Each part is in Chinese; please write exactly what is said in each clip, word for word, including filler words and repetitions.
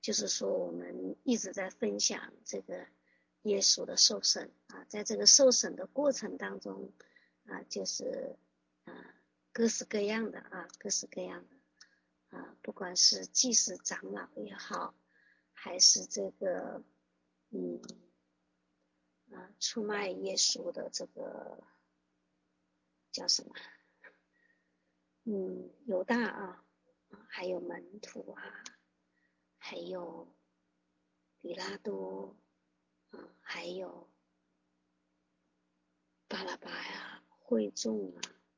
就是说我们一直在分享这个耶稣的受审啊，在这个受审的过程当中啊，就是啊各式各样的啊，各式各样的啊，不管是祭司长老也好，还是这个嗯啊出卖耶稣的这个叫什么嗯犹大啊，还有门徒啊，还有比拉多啊，还有巴拉巴呀、会众啊、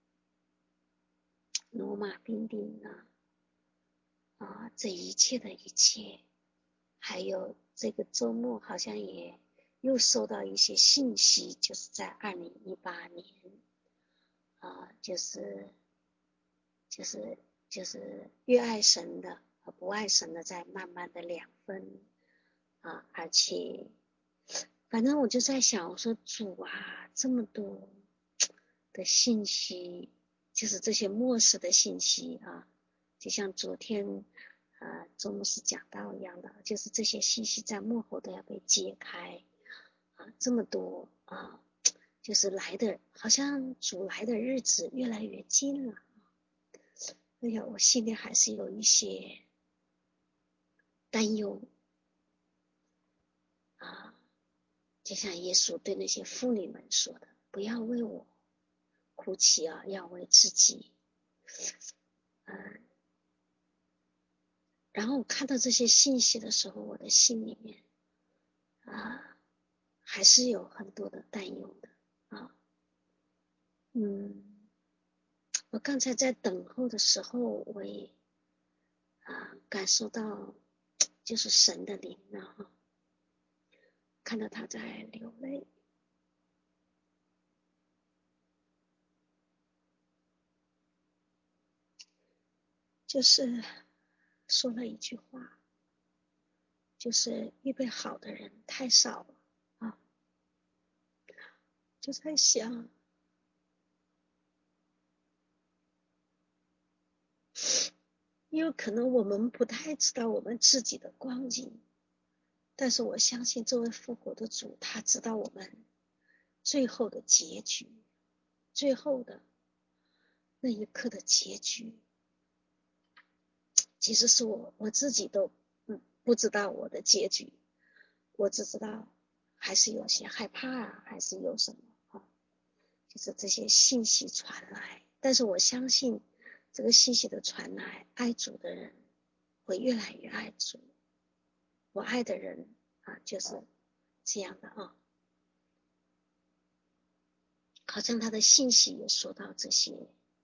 罗马兵丁啊啊，这一切的一切，还有这个周末好像也又收到一些信息，就是在二零一八年啊，就是就是就是越爱神的和不爱神的在慢慢的两分啊，而且反正我就在想，我说主啊，这么多的信息，就是这些末世的信息啊，就像昨天呃周牧师讲到一样的，就是这些信息在幕后都要被揭开啊，这么多啊，就是来的好像主来的日子越来越近了。哎呀，我心里还是有一些担忧啊，就像耶稣对那些妇女们说的，不要为我哭泣啊，要为自己。嗯，然后我看到这些信息的时候，我的心里面啊，还是有很多的担忧的啊。嗯，我刚才在等候的时候，我也啊感受到，就是神的灵啊，看到他在流泪。就是说了一句话，就是预备好的人太少了啊，就在想，因为可能我们不太知道我们自己的光景，但是我相信这位复活的主，他知道我们最后的结局，最后的那一刻的结局，其实是我我自己都嗯不知道我的结局，我只知道还是有些害怕啊，还是有什么啊，就是这些信息传来，但是我相信这个信息的传来，爱主的人会越来越爱主，我爱的人啊就是这样的啊，好像他的信息也说到这些。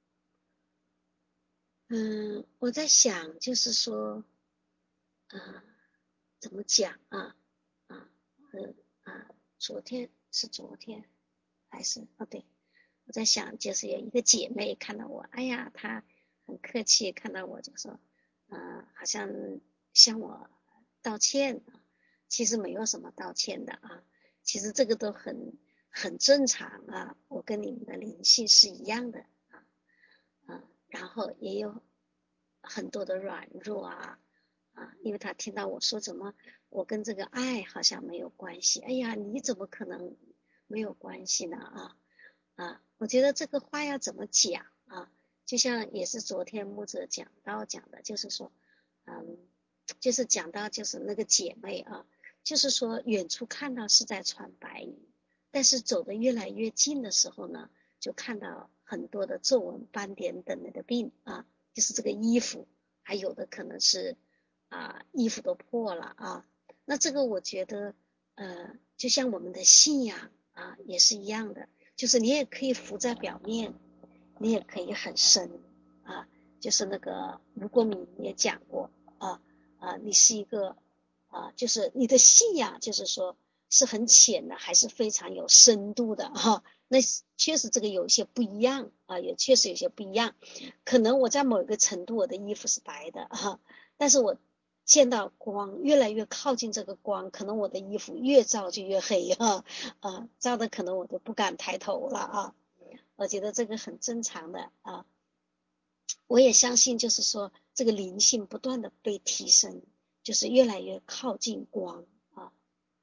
嗯，我在想就是说啊怎么讲啊啊呃啊昨天是昨天还是哦对，我在想就是有一个姐妹看到我，哎呀她很客气，看到我就说呃好像向我道歉，其实没有什么道歉的啊，其实这个都很很正常啊，我跟你们的灵性是一样的啊啊，然后也有很多的软弱啊啊，因为他听到我说怎么我跟这个爱好像没有关系，哎呀你怎么可能没有关系呢啊啊，我觉得这个话要怎么讲啊，就像也是昨天牧者讲到讲的，就是说嗯就是讲到就是那个姐妹啊，就是说远处看到是在穿白衣，但是走得越来越近的时候呢，就看到很多的皱纹斑点等等的病啊，就是这个衣服还有的可能是啊衣服都破了啊，那这个我觉得呃就像我们的信仰啊也是一样的，就是你也可以浮在表面，你也可以很深啊，就是那个卢国敏也讲过啊啊，你是一个啊，就是你的信仰就是说是很浅的，还是非常有深度的哈、啊？那确实这个有一些不一样啊，也确实有些不一样。可能我在某一个程度我的衣服是白的哈、啊，但是我见到光，越来越靠近这个光，可能我的衣服越照就越黑哈啊，啊，照的可能我都不敢抬头了啊。我觉得这个很正常的啊。我也相信就是说这个灵性不断的被提升， 就是越来越靠近光啊。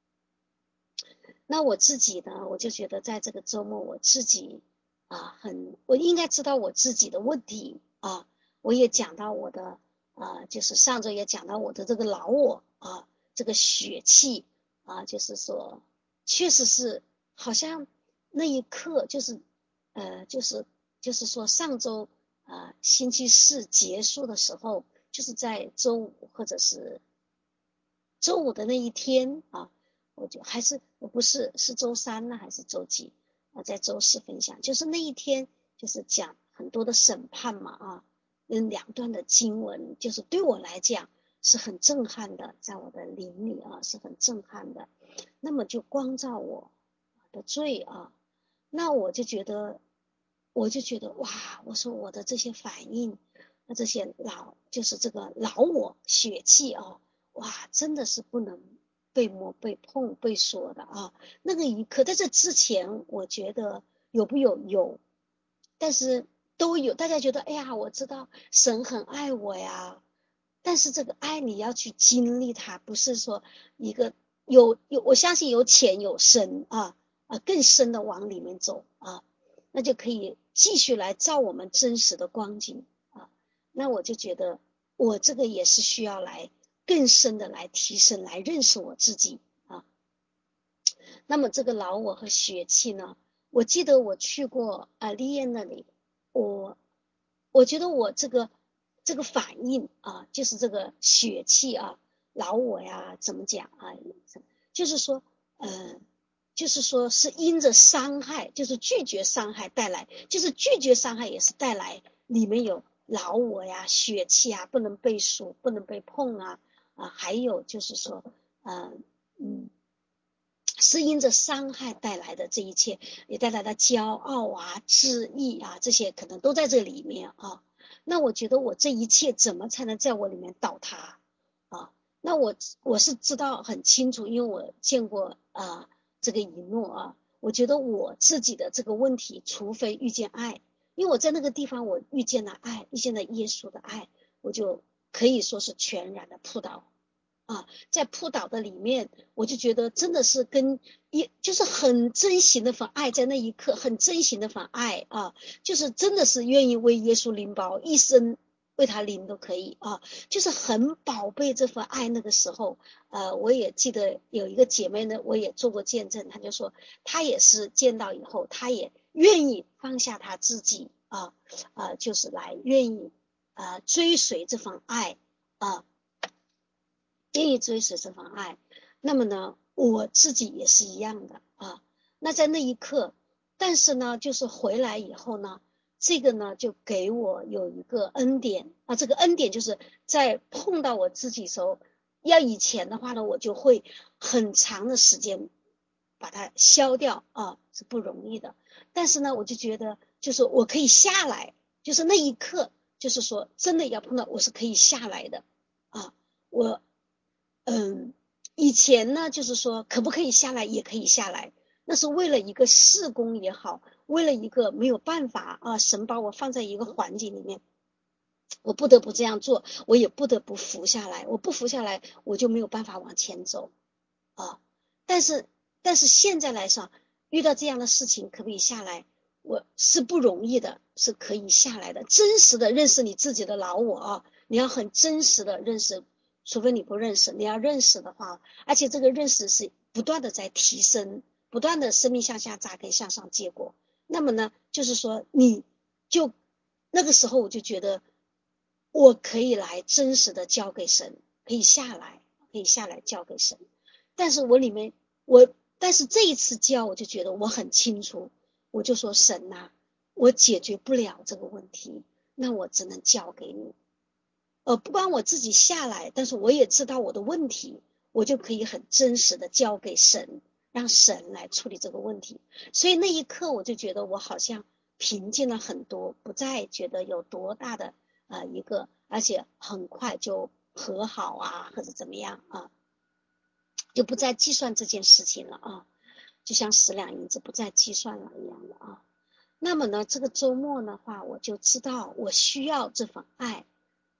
那我自己呢，我就觉得在这个周末我自己啊，很我应该知道我自己的问题啊，我也讲到我的啊，就是上周也讲到我的这个老我啊，这个血气啊，就是说确实是好像那一刻就是呃就是就是说上周啊星期四结束的时候，就是在周五或者是周五的那一天啊，我就还是我不是是周三呢还是周几啊，在周四分享，就是那一天就是讲很多的审判嘛啊，嗯，两段的经文，就是对我来讲是很震撼的，在我的灵里啊是很震撼的，那么就光照我的罪啊，那我就觉得我就觉得哇，我说我的这些反应，那这些老就是这个老我血气啊。哇，真的是不能被摸、被碰、被说的啊！那个一刻，在这之前，我觉得有不有有，但是都有。大家觉得，哎呀，我知道神很爱我呀，但是这个爱你要去经历它，不是说一个有有，我相信有浅有深啊啊，更深的往里面走啊，那就可以继续来照我们真实的光景啊。那我就觉得，我这个也是需要来。更深的来提升，来认识我自己啊。那么这个老我和血气呢，我记得我去过啊丽燕那里，我我觉得我这个这个反应啊，就是这个血气啊，老我呀，怎么讲啊？就是说，呃，就是说是因着伤害，就是拒绝伤害带来，就是拒绝伤害也是带来里面有老我呀、血气啊，不能被数，不能被碰啊。啊，还有就是说，呃，嗯，是因着伤害带来的这一切，也带来的骄傲啊、自义啊，这些可能都在这里面啊。那我觉得我这一切怎么才能在我里面倒塌啊？那我我是知道很清楚，因为我见过啊这个一幕啊。我觉得我自己的这个问题，除非遇见爱，因为我在那个地方我遇见了爱，遇见了耶稣的爱，我就可以说是全然的扑倒。啊，在扑倒的里面，我就觉得真的是跟一就是很真心的份爱，在那一刻很真心的份爱啊，就是真的是愿意为耶稣拎包，一生为他拎都可以啊，就是很宝贝这份爱。那个时候，呃，我也记得有一个姐妹呢，我也做过见证，她就说她也是见到以后，她也愿意放下她自己啊啊，就是来愿意啊追随这份爱啊。愿意追随这份爱，那么呢，我自己也是一样的啊。那在那一刻，但是呢，就是回来以后呢，这个呢就给我有一个恩典啊。这个恩典就是在碰到我自己的时候，要以前的话呢，我就会很长的时间把它消掉啊，是不容易的。但是呢，我就觉得就是我可以下来，就是那一刻，就是说真的要碰到，我是可以下来的啊。我嗯，以前呢，就是说可不可以下来，也可以下来，那是为了一个事工也好，为了一个没有办法啊，神把我放在一个环境里面，我不得不这样做，我也不得不服下来，我不服下来，我就没有办法往前走啊。但是，但是现在来说，遇到这样的事情，可不可以下来？我是不容易的，是可以下来的。真实的认识你自己的老我啊，你要很真实的认识。除非你不认识，你要认识的话，而且这个认识是不断的在提升，不断的生命向下扎根，向上结果。那么呢，就是说你就那个时候我就觉得我可以来真实的交给神，可以下来，可以下来交给神。但是我里面我，但是这一次交我就觉得我很清楚，我就说神啊，我解决不了这个问题，那我只能交给你。呃，不光我自己下来，但是我也知道我的问题，我就可以很真实的交给神，让神来处理这个问题。所以那一刻我就觉得我好像平静了很多，不再觉得有多大的呃一个，而且很快就和好啊，或者怎么样啊，就不再计算这件事情了啊，就像十两银子不再计算了一样的啊。那么呢，这个周末的话，我就知道我需要这份爱。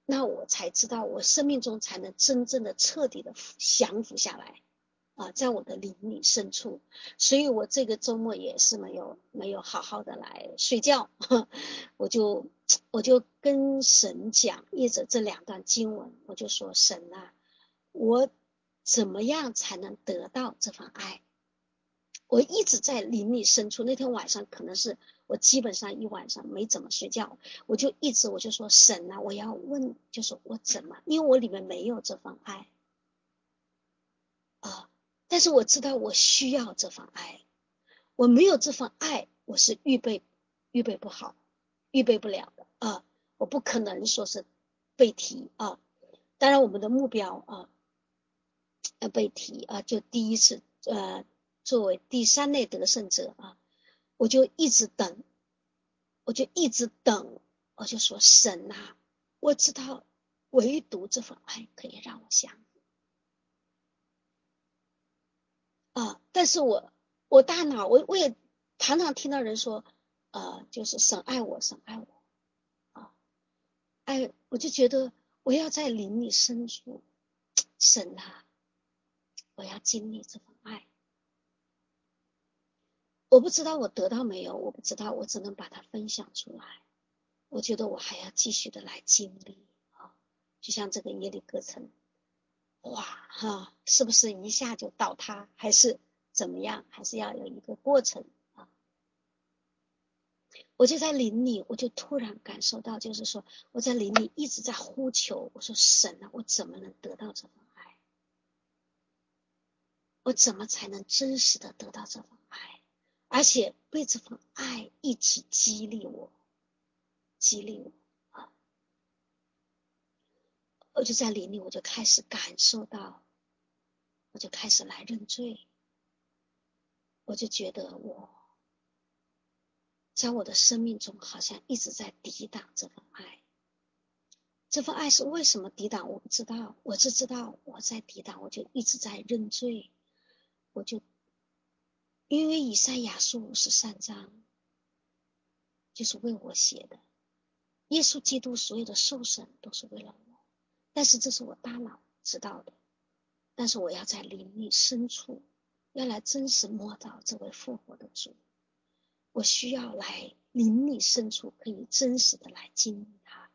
那我才知道我生命中才能真正的彻底的降服下来啊，在我的灵里深处。所以我这个周末也是没有没有好好的来睡觉，我就我就跟神讲，借着这两段经文，我就说神啊，我怎么样才能得到这份爱？我一直在灵里深处，那天晚上可能是我基本上一晚上没怎么睡觉，我就一直我就说神啊，我要问，就是我怎么，因为我里面没有这份爱啊，但是我知道我需要这份爱，我没有这份爱，我是预备预备不好，预备不了的啊，我不可能说是被提啊，当然我们的目标啊，呃被提啊，就第一次呃作为第三类得胜者啊，我就一直等，我就一直等，我就说神啊，我知道唯独这份爱可以让我降服啊，但是我我大脑我我也常常听到人说，呃，就是神爱我，神爱我啊，爱我就觉得我要在灵里深处，神啊，我要经历这份爱。我不知道我得到没有，我不知道，我只能把它分享出来。我觉得我还要继续的来经历啊，就像这个耶利哥城，哇哈，是不是一下就倒塌，还是怎么样？还是要有一个过程啊？我就在灵里，我就突然感受到，就是说我在灵里一直在呼求，我说神啊，我怎么能得到这份爱？我怎么才能真实的得到这份爱？而且被这份爱一起激励我，激励我啊！我就在灵里，我就开始感受到，我就开始来认罪，我就觉得我在我的生命中好像一直在抵挡这份爱。这份爱是为什么抵挡？我不知道，我只知道我在抵挡，我就一直在认罪。我就因为以赛亚书五十三章就是为我写的，耶稣基督所有的受审都是为了我，但是这是我大脑知道的，但是我要在灵里深处要来真实摸到这位复活的主，我需要来灵里深处可以真实的来经历他。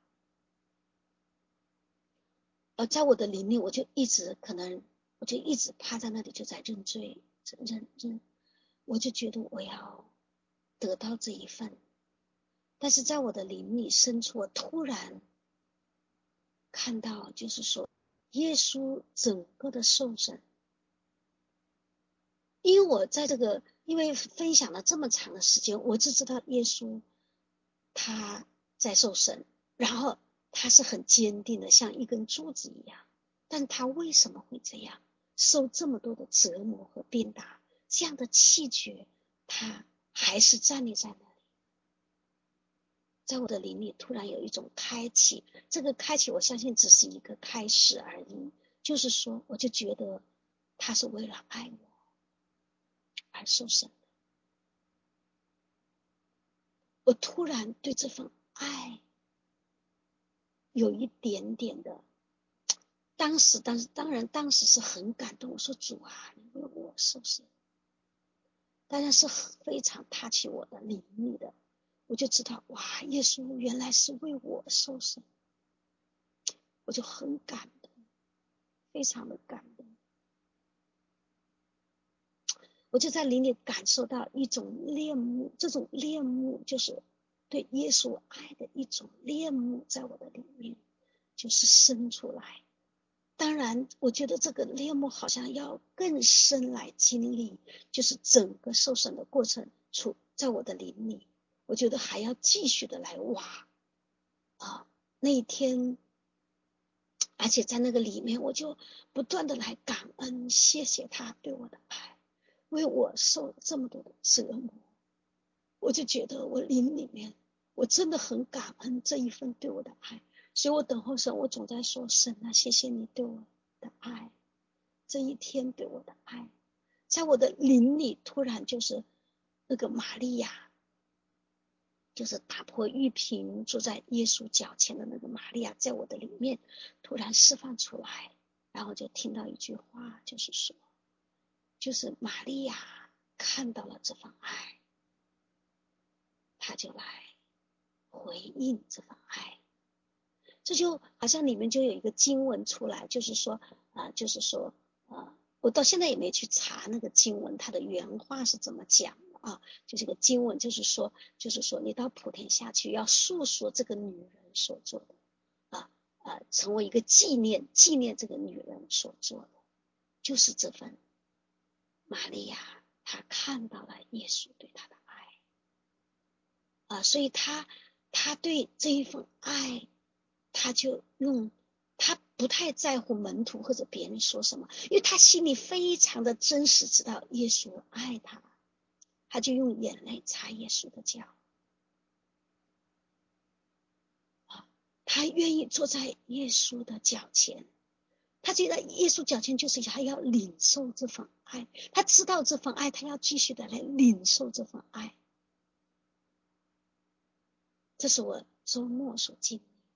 而在我的灵里，我就一直可能我就一直趴在那里就在认罪认认，我就觉得我要得到这一份，但是在我的灵里深处，我突然看到就是说耶稣整个的受审，因为我在这个因为分享了这么长的时间，我只知道耶稣他在受审，然后他是很坚定的像一根柱子一样，但他为什么会这样受这么多的折磨和鞭打，这样的气绝他还是站立在那里。在我的灵里突然有一种开启，这个开启我相信只是一个开始而已，就是说我就觉得他是为了爱我而受审的，我突然对这份爱有一点点的，当时当时当然当时是很感动，我说主啊，你为我受审，当然是非常touch起我的灵里的，我就知道哇，耶稣原来是为我受审，我就很感动，非常的感动。我就在灵里感受到一种恋慕，这种恋慕就是对耶稣爱的一种恋慕，在我的里面就是生出来。当然我觉得这个恋慕好像要更深来经历，就是整个受审的过程处在我的灵里，我觉得还要继续的来挖啊。那一天而且在那个里面我就不断的来感恩，谢谢他对我的爱，为我受了这么多的折磨，我就觉得我灵里面我真的很感恩这一份对我的爱，所以我等候神，我总在说神啊，谢谢你对我的爱，这一天对我的爱，在我的灵里突然就是那个玛利亚就是打破玉瓶坐在耶稣脚前的那个玛利亚，在我的里面突然释放出来，然后就听到一句话，就是说，就是玛利亚看到了这份爱，她就来回应这份爱。这就好像里面就有一个经文出来，就是说啊、呃，就是说呃，我到现在也没去查那个经文它的原话是怎么讲的啊，就是个经文，就是说就是说你到普天下去要诉说这个女人所做的啊啊、呃，成为一个纪念纪念这个女人所做的，就是这份玛利亚她看到了耶稣对她的爱啊、呃，所以她她对这一份爱，他就用，他不太在乎门徒或者别人说什么，因为他心里非常的真实，知道耶稣爱他，他就用眼泪擦耶稣的脚，啊，他愿意坐在耶稣的脚前，他觉得耶稣脚前就是他要领受这份爱，他知道这份爱，他要继续的来领受这份爱。这是我周末所经历的，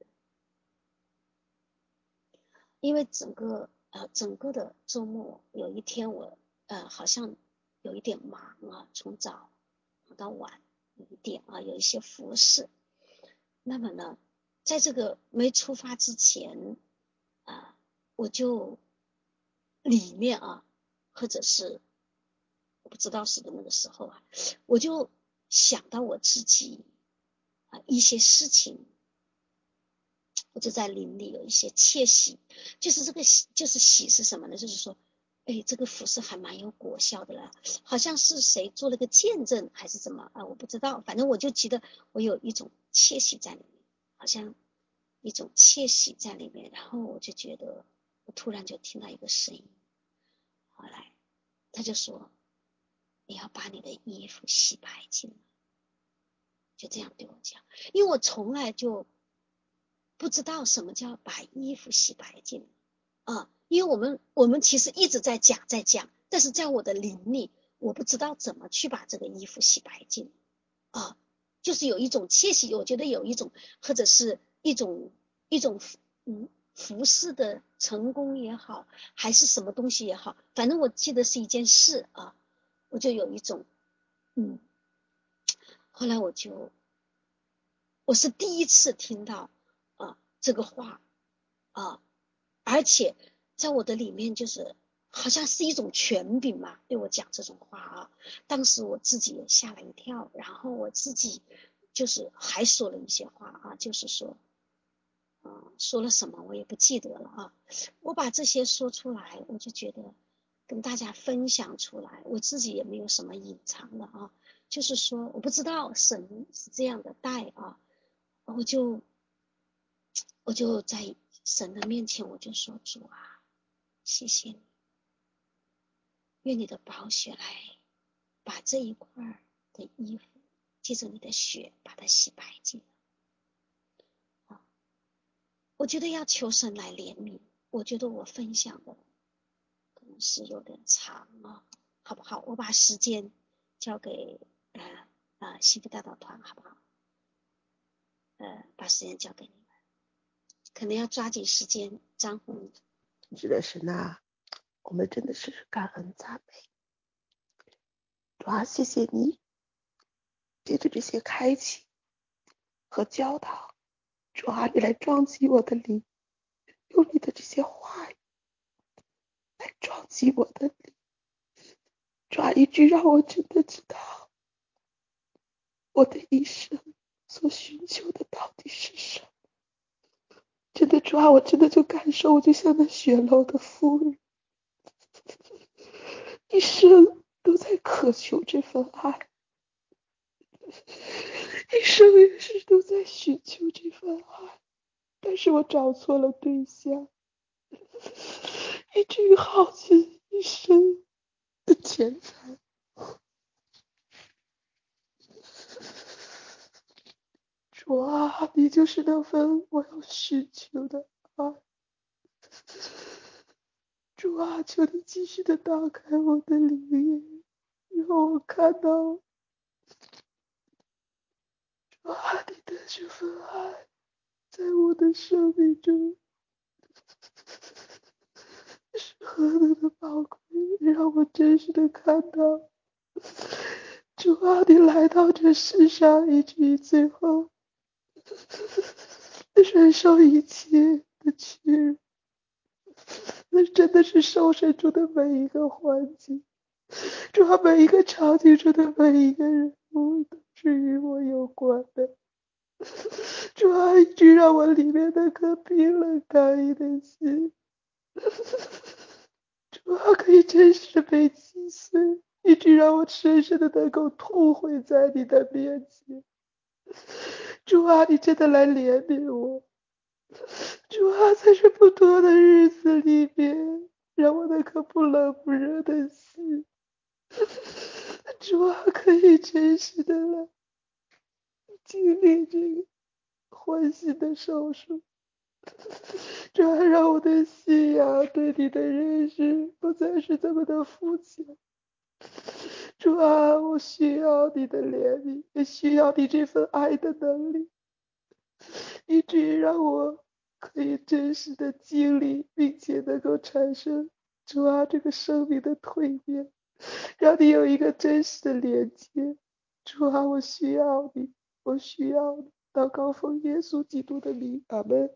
因为整个呃整个的周末有一天我呃好像有一点忙啊，从早忙到晚有一点啊，有一些服饰。那么呢，在这个没出发之前啊、呃，我就里面啊，或者是我不知道是的那个时候啊，我就想到我自己啊、呃、一些事情。我就在灵里有一些窃喜，就是这个喜，就是喜是什么呢？就是说，哎，这个服饰还蛮有果效的了，好像是谁做了个见证还是怎么啊？我不知道，反正我就觉得我有一种窃喜在里面，好像一种窃喜在里面，然后我就觉得，我突然就听到一个声音，后来他就说，你要把你的衣服洗白净了，就这样对我讲，因为我从来就不知道什么叫把衣服洗白净啊，因为我们我们其实一直在讲在讲，但是在我的灵里，我不知道怎么去把这个衣服洗白净啊，就是有一种窃喜，我觉得有一种或者是一种一种嗯服饰的成功也好，还是什么东西也好，反正我记得是一件事啊，我就有一种嗯，后来我就我是第一次听到啊这个话啊，而且在我的里面就是好像是一种权柄嘛，对我讲这种话啊，当时我自己也吓了一跳，然后我自己就是还说了一些话啊，就是说啊说了什么我也不记得了啊，我把这些说出来，我就觉得跟大家分享出来，我自己也没有什么隐藏的啊，就是说我不知道神是这样的带啊，我就我就在神的面前，我就说主啊，谢谢你，愿你的宝血来把这一块的衣服，借着你的血把它洗白净了。我觉得要求神来怜悯，我觉得我分享的可能是有点长啊，好不好？我把时间交给呃呃幸福大道团，好不好？呃，把时间交给你们，可能要抓紧时间。张红， 是的，神啊，我们真的是感恩赞美，主啊，谢谢你，借着这些开启和教导，主啊，你来撞击我的灵，用你的这些话语来撞击我的灵，主啊，一句让我真的知道我的一生所寻求的到底是什么。真的，主啊，我真的就感受，我就像那血漏的妇人，一生都在渴求这份爱，一生也是都在寻求这份爱，但是我找错了对象，以至于耗尽一生的钱财。主啊，你就是那份我要寻求的爱。主啊，求你继续的打开我的灵眼，让我看到，主啊，你的这份爱在我的生命中是何等的宝贵，让我真实的看到，主啊，你来到这世上，以至于最后忍受一切的屈辱，那真的是受审中的每一个环节，主啊，每一个场景中的每一个人物都是与我有关的。主啊，一直让我里面那颗冰冷刚硬的心，主啊，可以真实的被击碎，一直让我深深的能够痛悔在你的面前。主啊，你真的来怜悯我。主啊，在这不多的日子里面，让我那颗不冷不热的心，主啊，可以真实的来经历这个欢喜的手术。主啊，让我的信仰对你的认识不再是这么的肤浅。主啊，我需要你的怜悯，也需要你这份爱的能力，以至于让我可以真实的经历，并且能够产生主啊这个生命的蜕变，让你有一个真实的连接。主啊，我需要你，我需要你。祷告奉耶稣基督的名，阿门。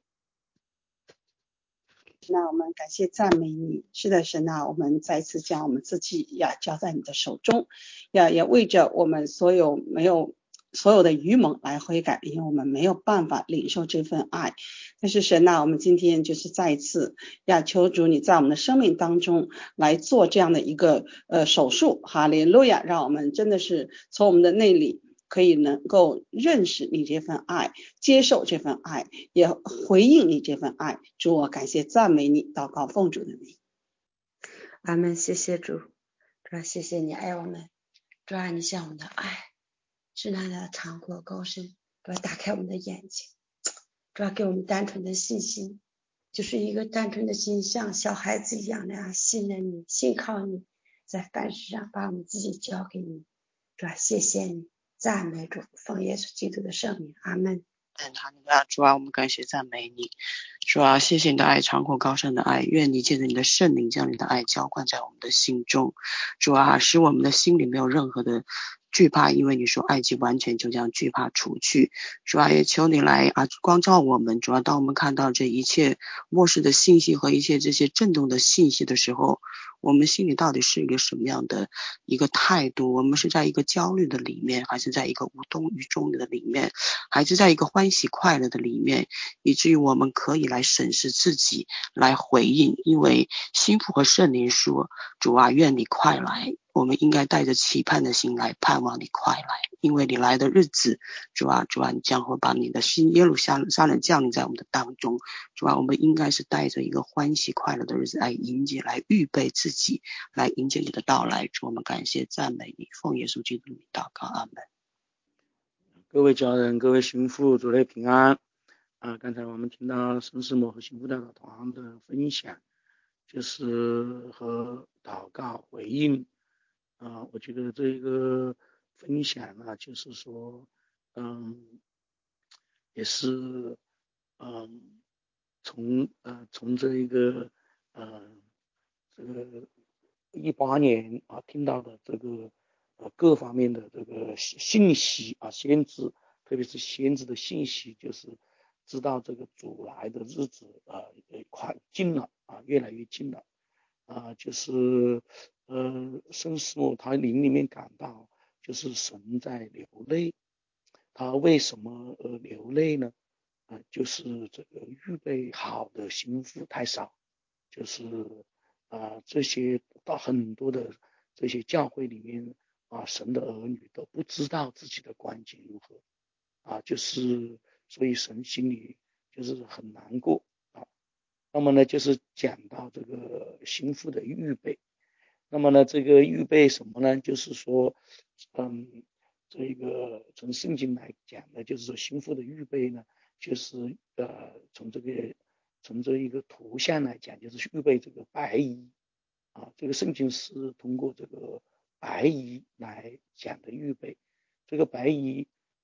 那我们感谢赞美你。是的，神啊，我们再次将我们自己呀交在你的手中，呀也为着我们所有没有所有的愚蒙来悔改，因为我们没有办法领受这份爱。但是神啊，我们今天就是再一次呀求主你在我们的生命当中来做这样的一个呃手术，哈利路亚，让我们真的是从我们的内里可以能够认识你这份爱，接受这份爱，也回应你这份爱。主，我感谢赞美你，祷告奉主的名。 阿们。谢谢主，主啊，谢谢你爱我们，主啊，你向我们的爱是那样的长阔高深，主啊，打开我们的眼睛，主啊，给我们单纯的信心，就是一个单纯的心，像小孩子一样那样信任你，信靠你，在凡事上把我们自己交给你。主啊，谢谢你，赞美主，奉耶稣基督的圣名，阿们。 主啊，我们感谢赞美你。主啊，谢谢你的爱，长阔高深的爱，愿你借着你的圣灵将你的爱浇灌在我们的心中。主啊，使我们的心里没有任何的惧怕，因为你说爱既完全，就将惧怕除去。主啊，也求你来啊光照我们。主啊，当我们看到这一切末世的信息和一切这些震动的信息的时候，我们心里到底是一个什么样的一个态度？我们是在一个焦虑的里面，还是在一个无动于衷的里面，还是在一个欢喜快乐的里面，以至于我们可以来审视自己，来回应。因为心腹和圣灵说，主啊，愿你快来，我们应该带着期盼的心来盼望你快来，因为你来的日子，主啊，主啊，你将会把你的新耶路撒冷降临在我们的当中。主啊，我们应该是带着一个欢喜快乐的日子来迎接，来预备自己，来迎接你的到来。主，我们感谢赞美你，奉耶稣基督的名祷告，阿门。 各位家人，各位心腹，主内平安啊！刚才我们听到沈师母和心腹代表团的分享，就是和祷告回应啊。我觉得这个分享呢，就是说，嗯，也是嗯，从呃从这一个呃这个一八年啊听到的这个呃各方面的这个信息啊，先知特别是先知的信息，就是知道这个主来的日子啊快近了啊，越来越近了啊，就是呃圣师母他灵里面感到就是神在流泪，他为什么呃流泪呢？啊，就是这个预备好的心腹太少，就是啊这些到很多的这些教会里面啊，神的儿女都不知道自己的光景如何啊，就是所以神心里就是很难过啊。那么呢，就是讲到这个心腹的预备，那么呢，这个预备什么呢？就是说，嗯，这个从圣经来讲呢，就是说心腹的预备呢。就是呃，从这个从这一个图像来讲，就是预备这个白衣啊，这个圣经是通过这个白衣来讲的预备。这个白衣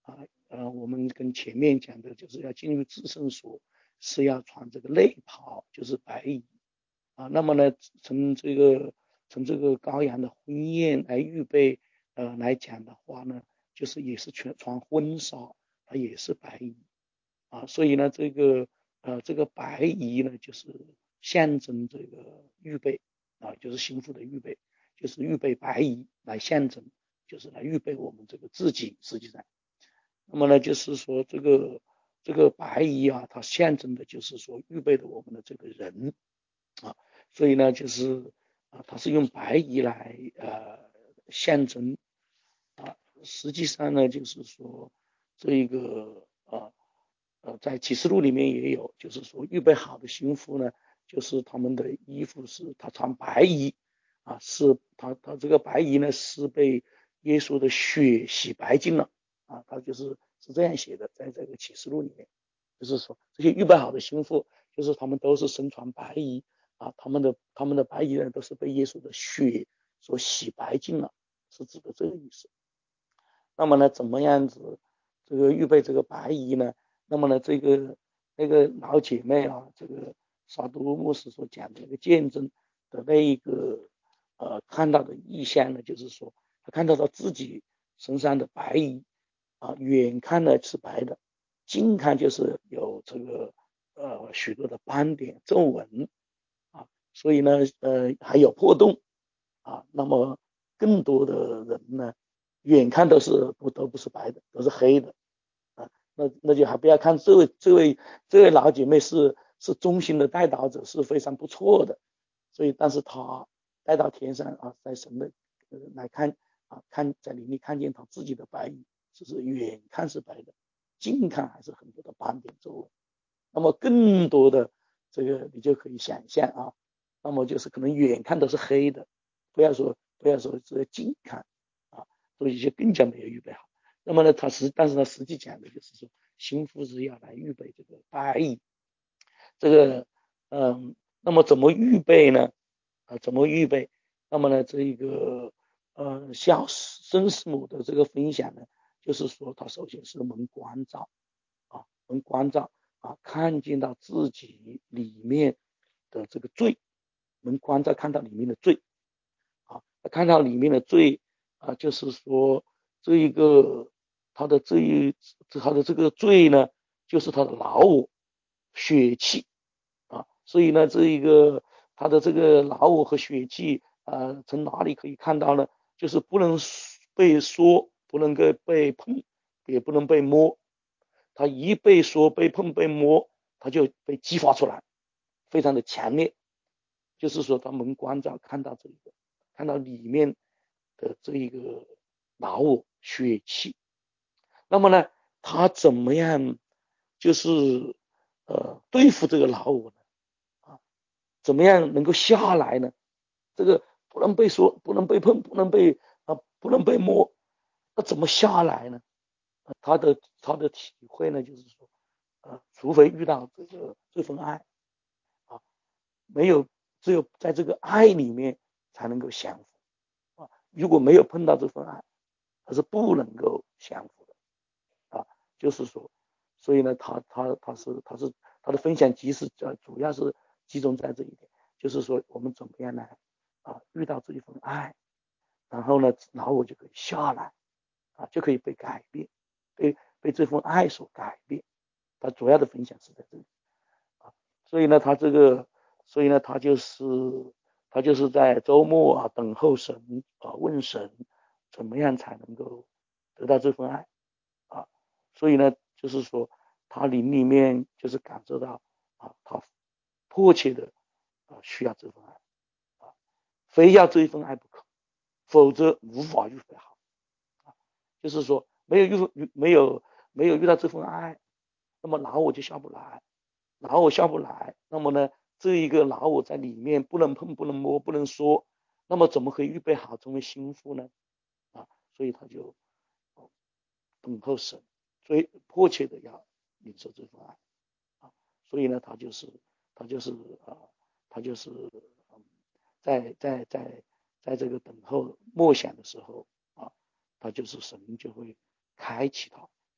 啊呃我们跟前面讲的就是要进入至圣所是要穿这个内袍，就是白衣啊。那么呢，从这个从这个羔羊的婚宴来预备呃来讲的话呢，就是也是全穿婚纱，它也是白衣啊。所以呢，这个呃这个白衣呢，就是象征这个预备啊，就是新妇的预备，就是预备白衣来象征，就是来预备我们这个自己。实际上，那么呢，就是说这个这个白衣啊，它象征的就是说预备的我们的这个人啊。所以呢，就是啊，它是用白衣来呃象征啊。实际上呢，就是说这一个啊呃在启示录里面也有，就是说预备好的新妇呢，就是他们的衣服是他穿白衣啊，是他他这个白衣呢是被耶稣的血洗白净了啊。他就是是这样写的，在这个启示录里面，就是说这些预备好的新妇，就是他们都是身穿白衣啊，他们的他们的白衣呢都是被耶稣的血所洗白净了，是指的这个意思。那么呢，怎么样子这个预备这个白衣呢？那么呢，这个那个老姐妹啊，这个沙都牧师所讲的那个见证的那一个呃看到的意象呢，就是说他看到他自己身上的白衣啊，远看呢是白的，近看就是有这个呃许多的斑点皱纹啊，所以呢呃还有破洞啊。那么更多的人呢，远看都是不都不是白的，都是黑的啊。那那就还不要看这位这位这位老姐妹是是忠心的带导者，是非常不错的。所以但是她带到天上啊，在神的来看啊，看在里面看见她自己的白衣，就是远看是白的，近看还是很多的斑点皱纹。那么更多的这个你就可以想象啊，那么就是可能远看都是黑的，不要说不要说这近看啊，所以就更加没有预备好。那么呢，他实但是他实际讲的就是说，新妇是要来预备这个白衣，这个嗯，那么怎么预备呢？啊，怎么预备？那么呢，这一个呃，像孙师母的这个分享呢，就是说他首先是门关照啊，门关照啊，看见到自己里面的这个罪，门关照看到里面的罪啊，看到里面的罪啊，就是说这一个他的这一他的这个罪呢，就是他的老我血气啊。所以呢，这一个他的这个老我和血气啊，从哪里可以看到呢？就是不能被说，不能够被碰，也不能被摸。他一被说、被碰、被摸，他就被激发出来，非常的强烈。就是说，他门关照看到这个，看到里面的这一个老我血气。那么呢，他怎么样就是呃对付这个老我呢？啊，怎么样能够下来呢？这个不能被说，不能被碰，不能被啊，不能被摸，那怎么下来呢？啊、他的他的体会呢，就是说，呃，除非遇到这个这份爱啊，没有只有在这个爱里面才能够降服啊。如果没有碰到这份爱，他是不能够降服的啊。就是说，所以呢，他他他是他是他的分享集是呃主要是集中在这一点，就是说我们怎么样来啊遇到这一份爱，然后呢，然后我就可以下来啊，就可以被改变，被被这份爱所改变。他主要的分享是在这里啊。所以呢，他这个，所以呢，他就是他就是在周末啊等候神啊，问神怎么样才能够得到这份爱啊。所以呢，就是说他灵里面就是感受到啊，他迫切的啊需要这份爱啊，非要这一份爱不可，否则无法预备好啊。就是说没有遇没有没有遇到这份爱，那么老我就下不来，老我下不来，那么呢，这一个老我在里面不能碰、不能摸、不能说，那么怎么可以预备好成为心腹呢？啊，所以他就等候神，所以迫切的要领受这份爱啊。所以呢，他就是他就是啊，他就是嗯在在在在这个等候默想的时候啊，他就是神就会开启他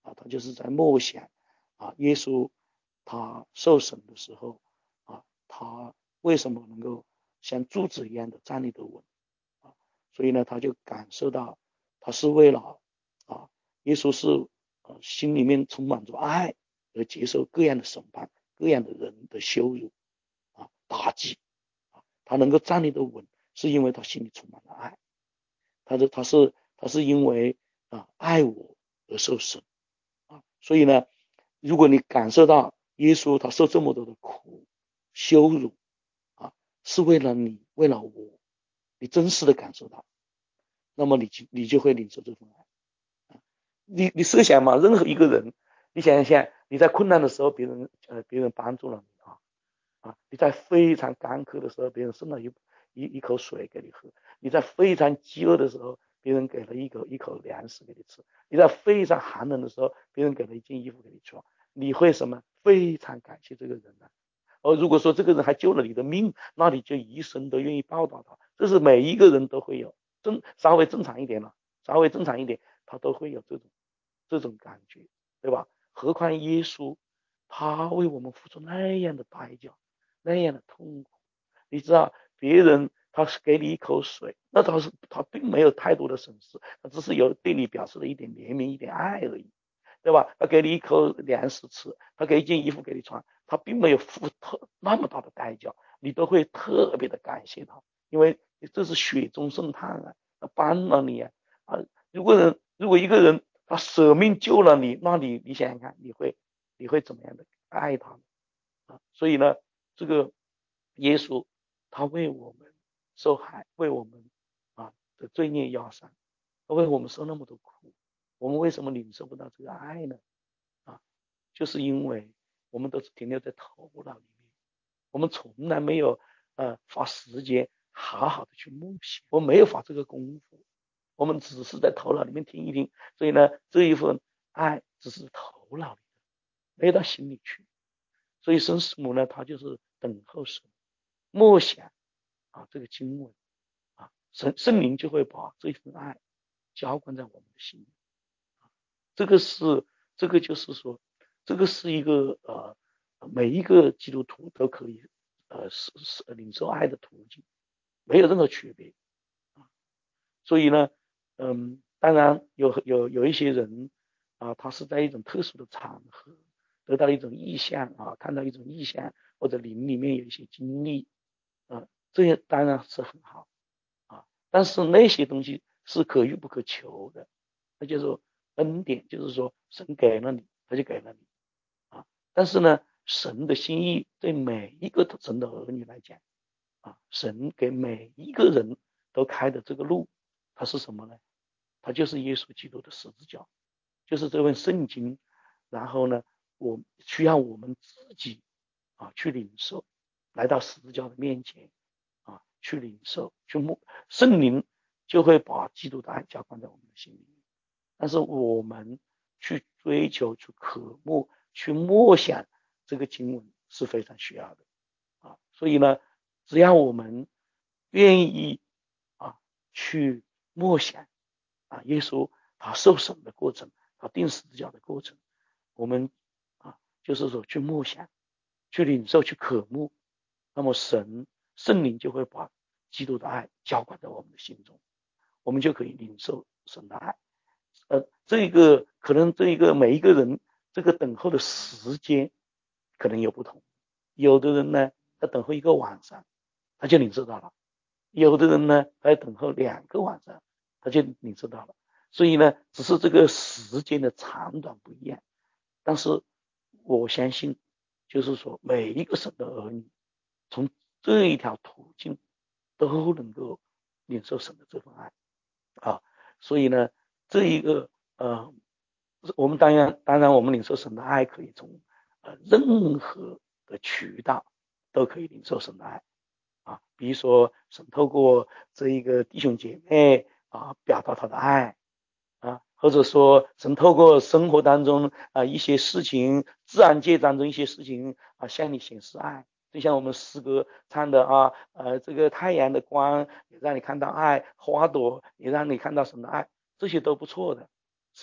啊，他就是在默想啊，耶稣他受审的时候啊，他为什么能够像柱子一样的站立得稳啊？所以呢，他就感受到他是为了啊，耶稣是呃心里面充满着爱而接受各样的审判、各样的人的羞辱啊、打击啊，他能够站立得稳，是因为他心里充满了爱。他的他是他是因为啊爱我而受审啊，所以呢，如果你感受到耶稣他受这么多的苦、羞辱啊，是为了你，为了我，你真实的感受到，那么你就你就会领受这份爱啊。你你设想嘛，任何一个人，你想一想，你在困难的时候，别人呃别人帮助了你啊啊，你在非常干渴的时候，别人送了一一一口水给你喝；你在非常饥饿的时候，别人给了一口一口粮食给你吃；你在非常寒冷的时候，别人给了一件衣服给你穿，你会什么？非常感谢这个人呢、啊。而如果说这个人还救了你的命，那你就一生都愿意报答他。这是每一个人都会有，正稍微正常一点了，稍微正常一点，他都会有这种这种感觉，对吧？何况耶稣，他为我们付出那样的代价，那样的痛苦。你知道，别人他是给你一口水，那他是他并没有太多的审视，他只是有对你表示了一点怜悯、一点爱而已。对吧？他给你一口粮食吃，他给一件衣服给你穿，他并没有付特那么大的代价，你都会特别的感谢他，因为这是雪中送炭啊，他帮了你啊啊！如果人如果一个人他舍命救了你，那你你想想看，你会你会怎么样的爱他啊？所以呢，这个耶稣他为我们受害，为我们啊的罪孽压伤，为我们受那么多苦。我们为什么领受不到这个爱呢？啊，就是因为我们都是停留在头脑里面，我们从来没有呃花时间好好的去默想，我没有花这个功夫，我们只是在头脑里面听一听，所以呢，这一份爱只是头脑里的，没有到心里去。所以圣师母呢，他就是等候神，默想啊这个经文啊，神圣灵就会把这份爱浇灌在我们的心里。这个是，这个就是说，这个是一个呃，每一个基督徒都可以呃是是领受爱的途径，没有任何区别啊。所以呢，嗯，当然有有有一些人啊，他是在一种特殊的场合得到一种意象啊，看到一种意象，或者灵里面有一些经历啊，这些当然是很好啊。但是那些东西是可遇不可求的，那就是说恩典，就是说神给了你，他就给了你啊。但是呢，神的心意对每一个神的儿女来讲啊，神给每一个人都开的这个路，它是什么呢？它就是耶稣基督的十字架，就是这份圣经。然后呢，我需要我们自己啊去领受，来到十字架的面前啊去领受，去默圣灵就会把基督的爱浇灌在我们的心里面。但是我们去追求、去渴慕、去默想这个经文是非常需要的啊。所以呢，只要我们愿意啊去默想啊，耶稣他受审的过程，他钉十字架的过程，我们啊就是说去默想、去领受、去渴慕，那么神圣灵就会把基督的爱浇灌在我们的心中，我们就可以领受神的爱。呃，这个可能这一个每一个人这个等候的时间可能有不同，有的人呢，他等候一个晚上，他就领受到了；有的人呢，他要等候两个晚上，他就领受到了。所以呢，只是这个时间的长短不一样，但是我相信，就是说每一个神的儿女，从这一条途径都能够领受神的这份爱啊。所以呢，这一个呃，我们当然当然我们领受神的爱可以从呃任何的渠道都可以领受神的爱啊，比如说神透过这一个弟兄姐妹啊表达他的爱啊，或者说神透过生活当中啊一些事情，自然界当中一些事情啊向你显示爱。就像我们诗歌唱的啊，呃，这个太阳的光也让你看到爱，花朵也让你看到神的爱，这些都不错的。神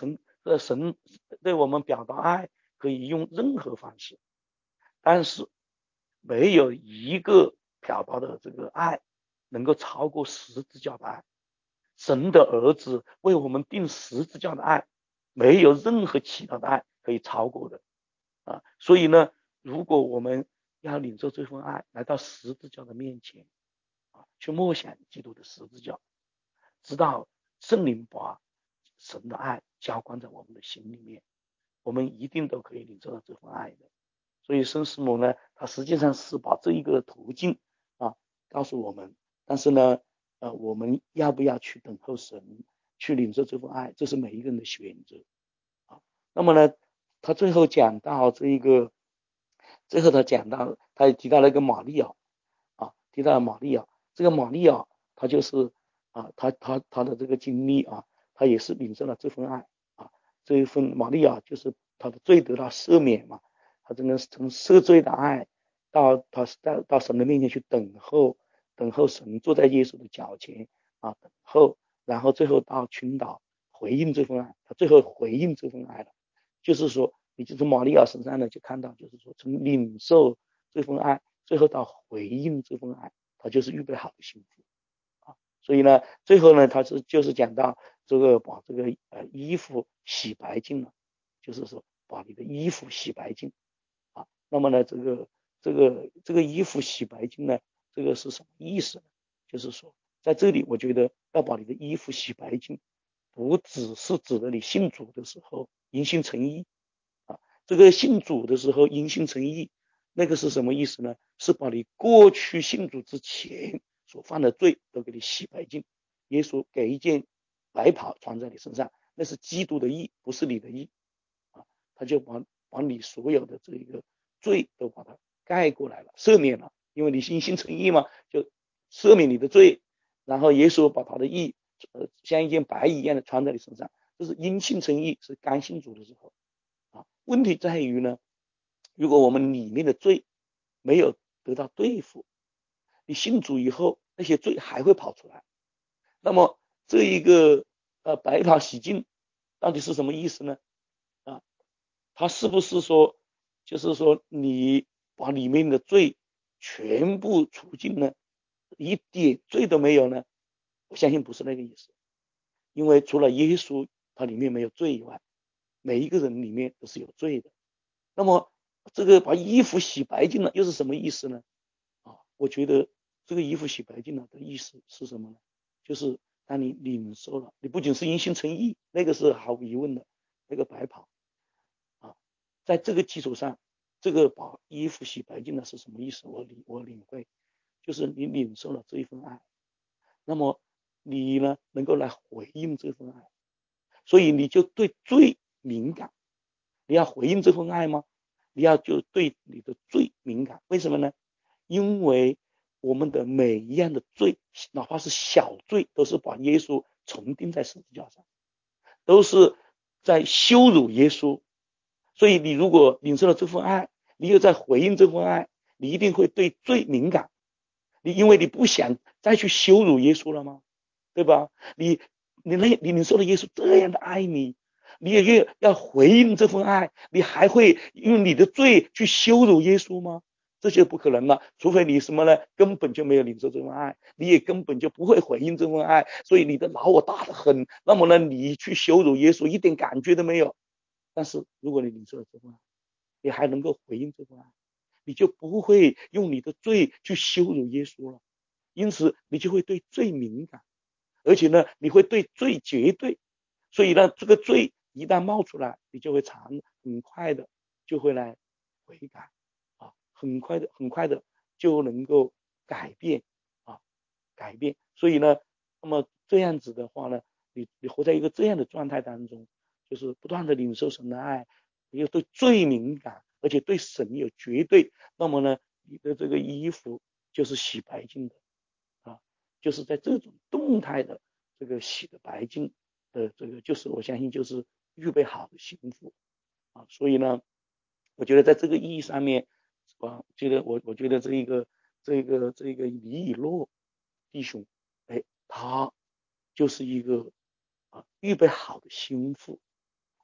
这神对我们表达爱可以用任何方式，但是没有一个表达的这个爱能够超过十字架的爱。神的儿子为我们定十字架的爱，没有任何其他的爱可以超过的啊！所以呢，如果我们要领受这份爱，来到十字架的面前啊，去默想基督的十字架，知道圣灵把神的爱浇灌在我们的心里面，我们一定都可以领受到这份爱的。所以圣师母呢，他实际上是把这一个途径啊告诉我们，但是呢，呃，我们要不要去等候神，去领受这份爱，这是每一个人的选择啊。那么呢，他最后讲到这一个，最后他讲到，他也提到了一个玛利亚啊，提到了玛利亚，这个玛利亚他就是啊，他他他的这个经历啊，他也是领受了这份爱啊，这一份玛利亚就是他的罪得到赦免嘛，他真的是从赦罪的爱到他到到神的面前去等候，等候神坐在耶稣的脚前啊，等候，然后最后到群岛回应这份爱，他最后回应这份爱了，就是说，你就从玛利亚身上呢就看到，就是说从领受这份爱，最后到回应这份爱，他就是预备好的幸福啊。所以呢，最后呢，他是就是讲到这个把这个呃衣服洗白净了，就是说把你的衣服洗白净啊。那么呢，这个这个这个衣服洗白净呢，这个是什么意思呢？就是说，在这里我觉得要把你的衣服洗白净，不只是指的你信主的时候因信称义啊，这个信主的时候因信称义，那个是什么意思呢？是把你过去信主之前所犯的罪都给你洗白净。耶稣给一件白袍穿在你身上，那是基督的义，不是你的义啊，他就把把你所有的这个罪都把它盖过来了，赦免了，因为你因信称义嘛，就赦免你的罪，然后耶稣把他的义呃像一件白衣一样的穿在你身上，这是因信称义，是刚信主的时候啊。问题在于呢，如果我们里面的罪没有得到对付，你信主以后那些罪还会跑出来。那么这一个呃白袍洗净到底是什么意思呢？啊，它是不是说就是说你把里面的罪全部除尽呢？一点罪都没有呢？我相信不是那个意思，因为除了耶稣他里面没有罪以外，每一个人里面都是有罪的。那么这个把衣服洗白净了又是什么意思呢？啊，我觉得这个衣服洗白净了的意思是什么呢？就是当你领受了，你不仅是因信称义，那个是毫无疑问的，那个白袍啊，在这个基础上，这个把衣服洗白净了是什么意思？我领我领会，就是你领受了这一份爱，那么你呢能够来回应这份爱，所以你就对罪敏感。你要回应这份爱吗？你要就对你的罪敏感，为什么呢？因为我们的每一样的罪，哪怕是小罪，都是把耶稣重钉在十字架上，都是在羞辱耶稣。所以你如果领受了这份爱，你又在回应这份爱，你一定会对罪敏感。你因为你不想再去羞辱耶稣了吗？对吧？你你那你领受了耶稣这样的爱你，你也越要回应这份爱，你还会用你的罪去羞辱耶稣吗？这就不可能了，除非你什么呢？根本就没有领受这份爱，你也根本就不会回应这份爱，所以你的老我大得很。那么呢，你去羞辱耶稣一点感觉都没有。但是如果你领受了这份爱，你还能够回应这份爱，你就不会用你的罪去羞辱耶稣了。因此你就会对罪敏感，而且呢你会对罪绝对，所以呢这个罪一旦冒出来，你就会常很快的就会来悔改啊，很快的很快的就能够改变啊改变。所以呢，那么这样子的话呢，你你活在一个这样的状态当中，就是不断的领受神的爱，又对罪敏感，而且对神有绝对，那么呢你的这个衣服就是洗白净的啊，就是在这种动态的这个洗的白净的这个，就是我相信就是预备好的幸福啊。所以呢，我觉得在这个意义上面啊，觉得我我觉得这一个这个这个李以诺弟兄，哎，他就是一个啊预备好的心腹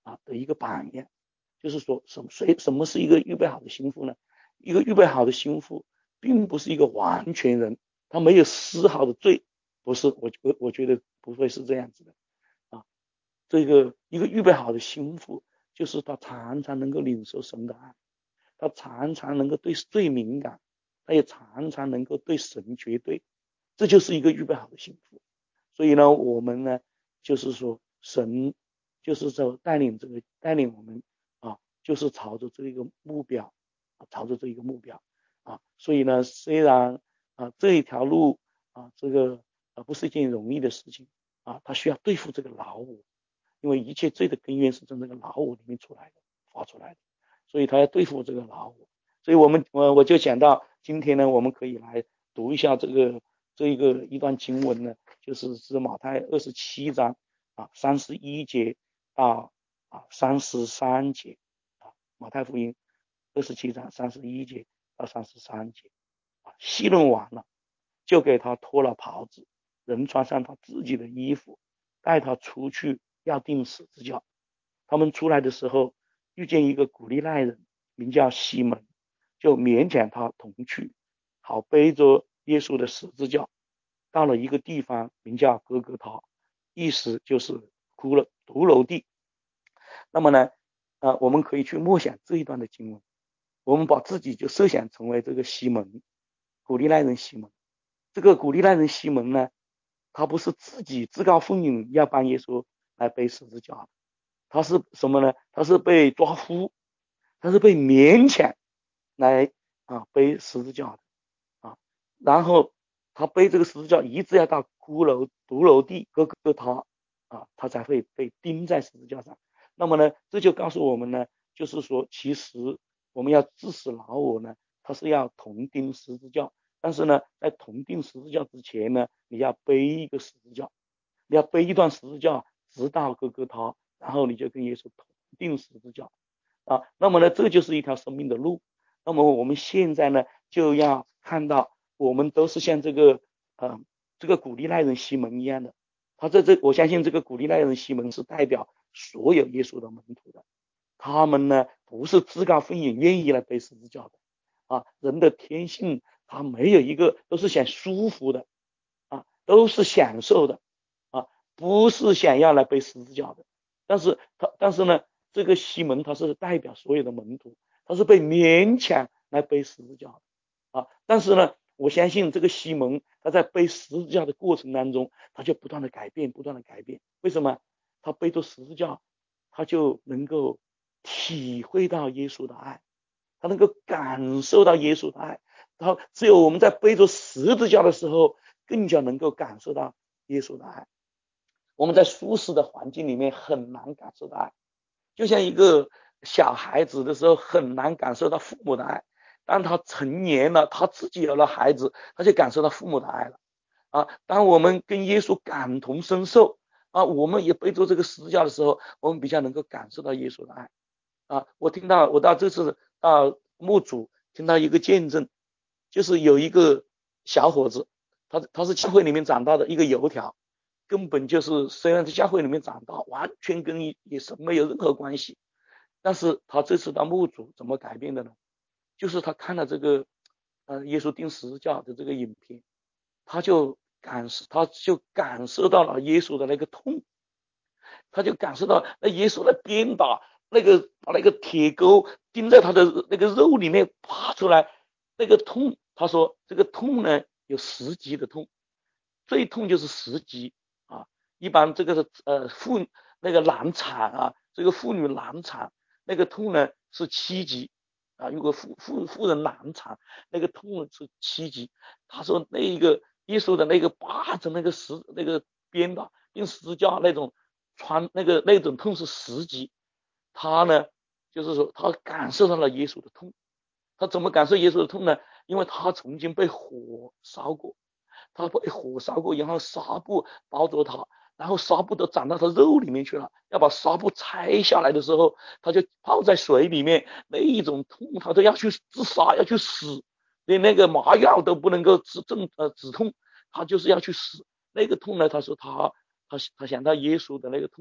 啊的一个榜样。就是说什么谁什么是一个预备好的心腹呢？一个预备好的心腹并不是一个完全人，他没有丝毫的罪，不是，我我我觉得不会是这样子的啊。这个一个预备好的心腹，就是他常常能够领受神的爱，他常常能够对罪敏感，他也常常能够对神绝对，这就是一个预备好的心腹。所以呢，我们呢，就是说神就是说带领这个带领我们啊，就是朝着这一个目标啊，朝着这一个目标啊。所以呢，虽然啊这一条路啊，这个啊不是一件容易的事情啊，他需要对付这个老我，因为一切罪的根源是从这个老我里面出来的，发出来的，所以他要对付这个老我。所以我们我我就讲到今天呢，我们可以来读一下这个这一个一段经文呢，就是是马太二十七章啊三十一节到啊三十三节啊，马太福音二十七章三十一节到三十三节啊，戏论完了，就给他脱了袍子，人穿上他自己的衣服，带他出去要钉十字架。他们出来的时候，遇见一个古利奈人，名叫西门，就勉强他同去，好背着耶稣的十字架，到了一个地方，名叫哥哥他，意思就是骷髅独楼地。那么呢，呃，我们可以去默想这一段的经文，我们把自己就设想成为这个西门，古利奈人西门。这个古利奈人西门呢，他不是自己自告奋勇要帮耶稣来背十字架的，他是什么呢？他是被抓夫，他是被勉强来啊背十字架的啊。然后他背这个十字架一直要到骷髅独楼地哥哥他啊，他才会被钉在十字架上。那么呢，这就告诉我们呢，就是说其实我们要治死老我呢，他是要同钉十字架，但是呢，在同钉十字架之前呢，你要背一个十字架，你要背一段十字架直到哥哥他，然后你就跟耶稣同钉十字架啊。那么呢，这就是一条生命的路。那么我们现在呢，就要看到我们都是像这个呃这个古利奈人西门一样的，他在这我相信这个古利奈人西门是代表所有耶稣的门徒的，他们呢不是自告奋勇愿意来背十字架的啊，人的天性他没有一个，都是想舒服的啊，都是享受的啊，不是想要来背十字架的。但是他但是呢，这个西门他是代表所有的门徒，他是被勉强来背十字架的啊。但是呢，我相信这个西门他在背十字架的过程当中，他就不断的改变，不断的改变。为什么？他背着十字架，他就能够体会到耶稣的爱，他能够感受到耶稣的爱。然后只有我们在背着十字架的时候，更加能够感受到耶稣的爱。我们在舒适的环境里面很难感受到爱，就像一个小孩子的时候很难感受到父母的爱，当他成年了，他自己有了孩子，他就感受到父母的爱了啊。当我们跟耶稣感同身受啊，我们也背着这个十字架的时候，我们比较能够感受到耶稣的爱啊。我听到我到这次到墓主听到一个见证，就是有一个小伙子，他他是教会里面长大的一个油条，根本就是虽然在教会里面长大，完全跟也是没有任何关系，但是他这次到墓主怎么改变的呢？就是他看了这个呃耶稣钉十字架的这个影片，他就感他就感受到了耶稣的那个痛，他就感受到那耶稣的鞭打，那个把那个铁钩钉在他的那个肉里面爬出来，那个痛，他说这个痛呢有十级的痛，最痛就是十级啊。一般这个是呃妇那个难产啊，这个妇女难产那个痛呢是七级啊。如果妇妇妇人难产，那个痛是七级。他说那一个耶稣的那个扒着那个十那个鞭打钉十字架那种穿那个那种痛是十级。他呢就是说他感受到了耶稣的痛。他怎么感受耶稣的痛呢？因为他曾经被火烧过，他被火烧过，然后纱布包着他，然后纱布都长到他肉里面去了，要把纱布拆下来的时候，他就泡在水里面，那一种痛他都要去自杀，要去死，连那个麻药都不能够止症呃止痛，他就是要去死。那个痛呢，他说他他他想到耶稣的那个痛，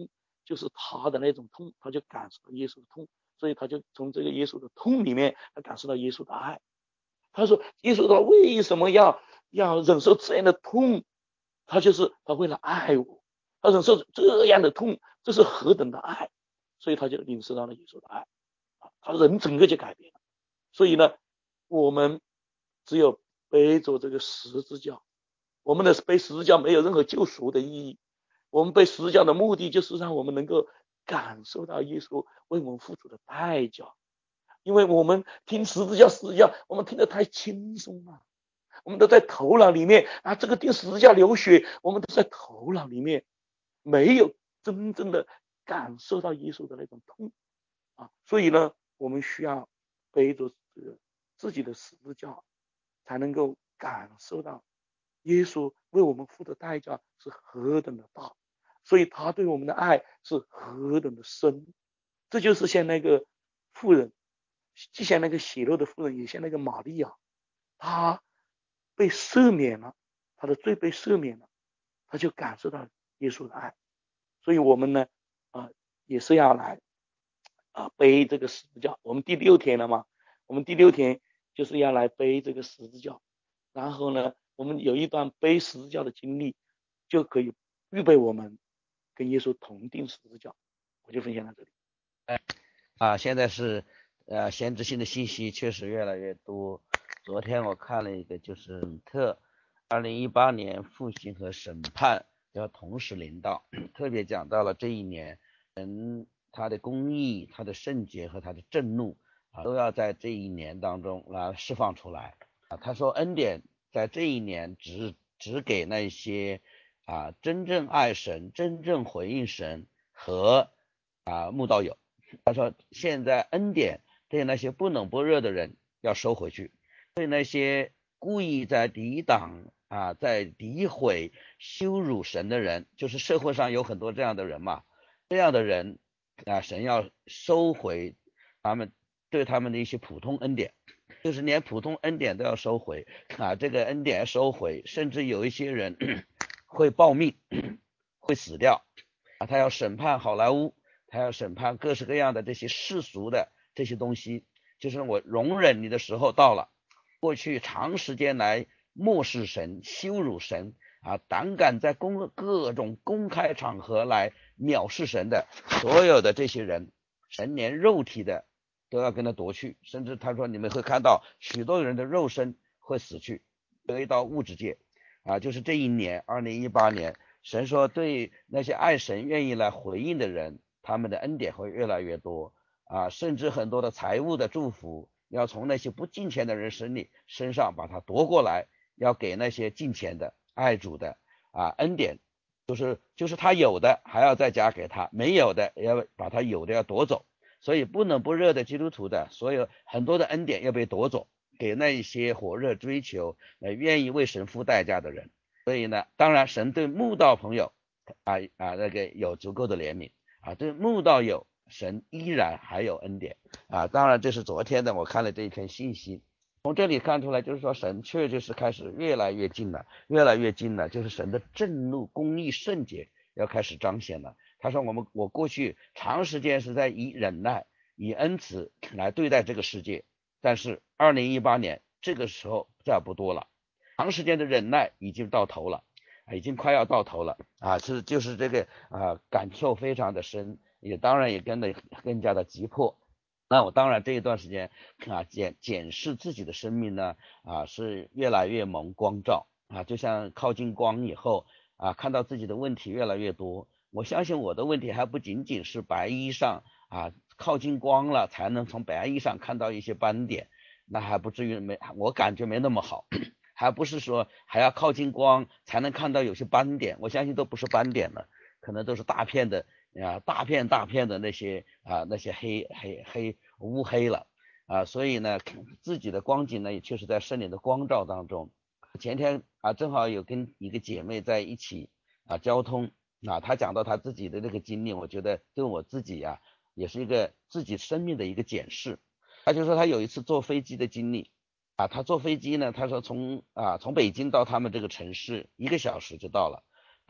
就是他的那种痛，他就感受到耶稣的痛，所以他就从这个耶稣的痛里面，他感受到耶稣的爱。他说耶稣他为什么要要忍受这样的痛？他就是他为了爱我，他忍受这样的痛，这是何等的爱，所以他就领受到了耶稣的爱，他人整个就改变了。所以呢，我们只有背着这个十字架，我们的背十字架没有任何救赎的意义，我们背十字架的目的就是让我们能够感受到耶稣为我们付出的代价。因为我们听十字架十字架我们听得太轻松了，我们都在头脑里面啊，这个钉十字架流血，我们都在头脑里面，没有真正的感受到耶稣的那种痛啊。所以呢，我们需要背着这个自己的十字架，才能够感受到耶稣为我们付的代价是何等的大，所以他对我们的爱是何等的深。这就是像那个妇人，既像那个血肉的妇人，也像那个玛利亚，她被赦免了，她的罪被赦免了，她就感受到耶稣的爱。所以我们呢，啊、呃，也是要来啊、呃、背这个十字架。我们第六天了嘛，我们第六天就是要来背这个十字架。然后呢，我们有一段背十字架的经历，就可以预备我们跟耶稣同定十字架。我就分享到这里。 啊，现在是呃先知性的信息确实越来越多。昨天我看了一个，就是米特二零一八年复兴和审判要同时临到，特别讲到了这一年人他的公义、他的圣洁和他的震怒啊，都要在这一年当中来释放出来啊。他说恩典在这一年只只给那些啊真正爱神、真正回应神和啊慕道友。他说现在恩典对那些不冷不热的人要收回去，对那些故意在抵挡啊在诋毁羞辱神的人，就是社会上有很多这样的人嘛，这样的人啊，神要收回他们对他们的一些普通恩典，就是连普通恩典都要收回啊，这个恩典要收回，甚至有一些人会报命会死掉啊，他要审判好莱坞，他要审判各式各样的这些世俗的这些东西，就是我容忍你的时候到了。过去长时间来漠视神、羞辱神啊，胆敢在公各种公开场合来藐视神的所有的这些人，神连肉体的都要跟他夺去，甚至他说你们会看到许多人的肉身会死去，回到物质界啊。就是这一年二零一八年，神说对那些爱神愿意来回应的人，他们的恩典会越来越多啊，甚至很多的财务的祝福要从那些不敬虔的人身里身上把它夺过来，要给那些敬虔的爱主的啊恩典，就是就是他有的还要再加给他，没有的要把他有的要夺走。所以不冷不热的基督徒的所有很多的恩典要被夺走，给那一些火热追求呃愿意为神付代价的人。所以呢，当然神对慕道朋友啊啊那个有足够的怜悯啊，对慕道友神依然还有恩典啊。当然这是昨天的我看了这一篇信息，从这里看出来就是说神确实是开始越来越近了，越来越近了，就是神的震怒、公义、圣洁要开始彰显了。他说我们我过去长时间是在以忍耐、以恩慈来对待这个世界，但是二零一八年这个时候再不多了，长时间的忍耐已经到头了，已经快要到头了啊！是就是这个啊感受非常的深，也当然也跟得更加的急迫。那我当然这一段时间啊检检视自己的生命呢啊是越来越蒙光照啊，就像靠近光以后啊，看到自己的问题越来越多。我相信我的问题还不仅仅是白衣上啊，靠近光了才能从白衣上看到一些斑点，那还不至于没，我感觉没那么好，还不是说还要靠近光才能看到有些斑点，我相信都不是斑点了，可能都是大片的啊，大片大片的那些啊那些黑黑黑乌黑了啊，所以呢，自己的光景呢也确实在圣灵的光照当中。前天啊，正好有跟一个姐妹在一起啊交通。啊，他讲到他自己的那个经历，我觉得对我自己啊，也是一个自己生命的一个检视。他就说他有一次坐飞机的经历啊，他坐飞机呢，他说从啊从北京到他们这个城市一个小时就到了，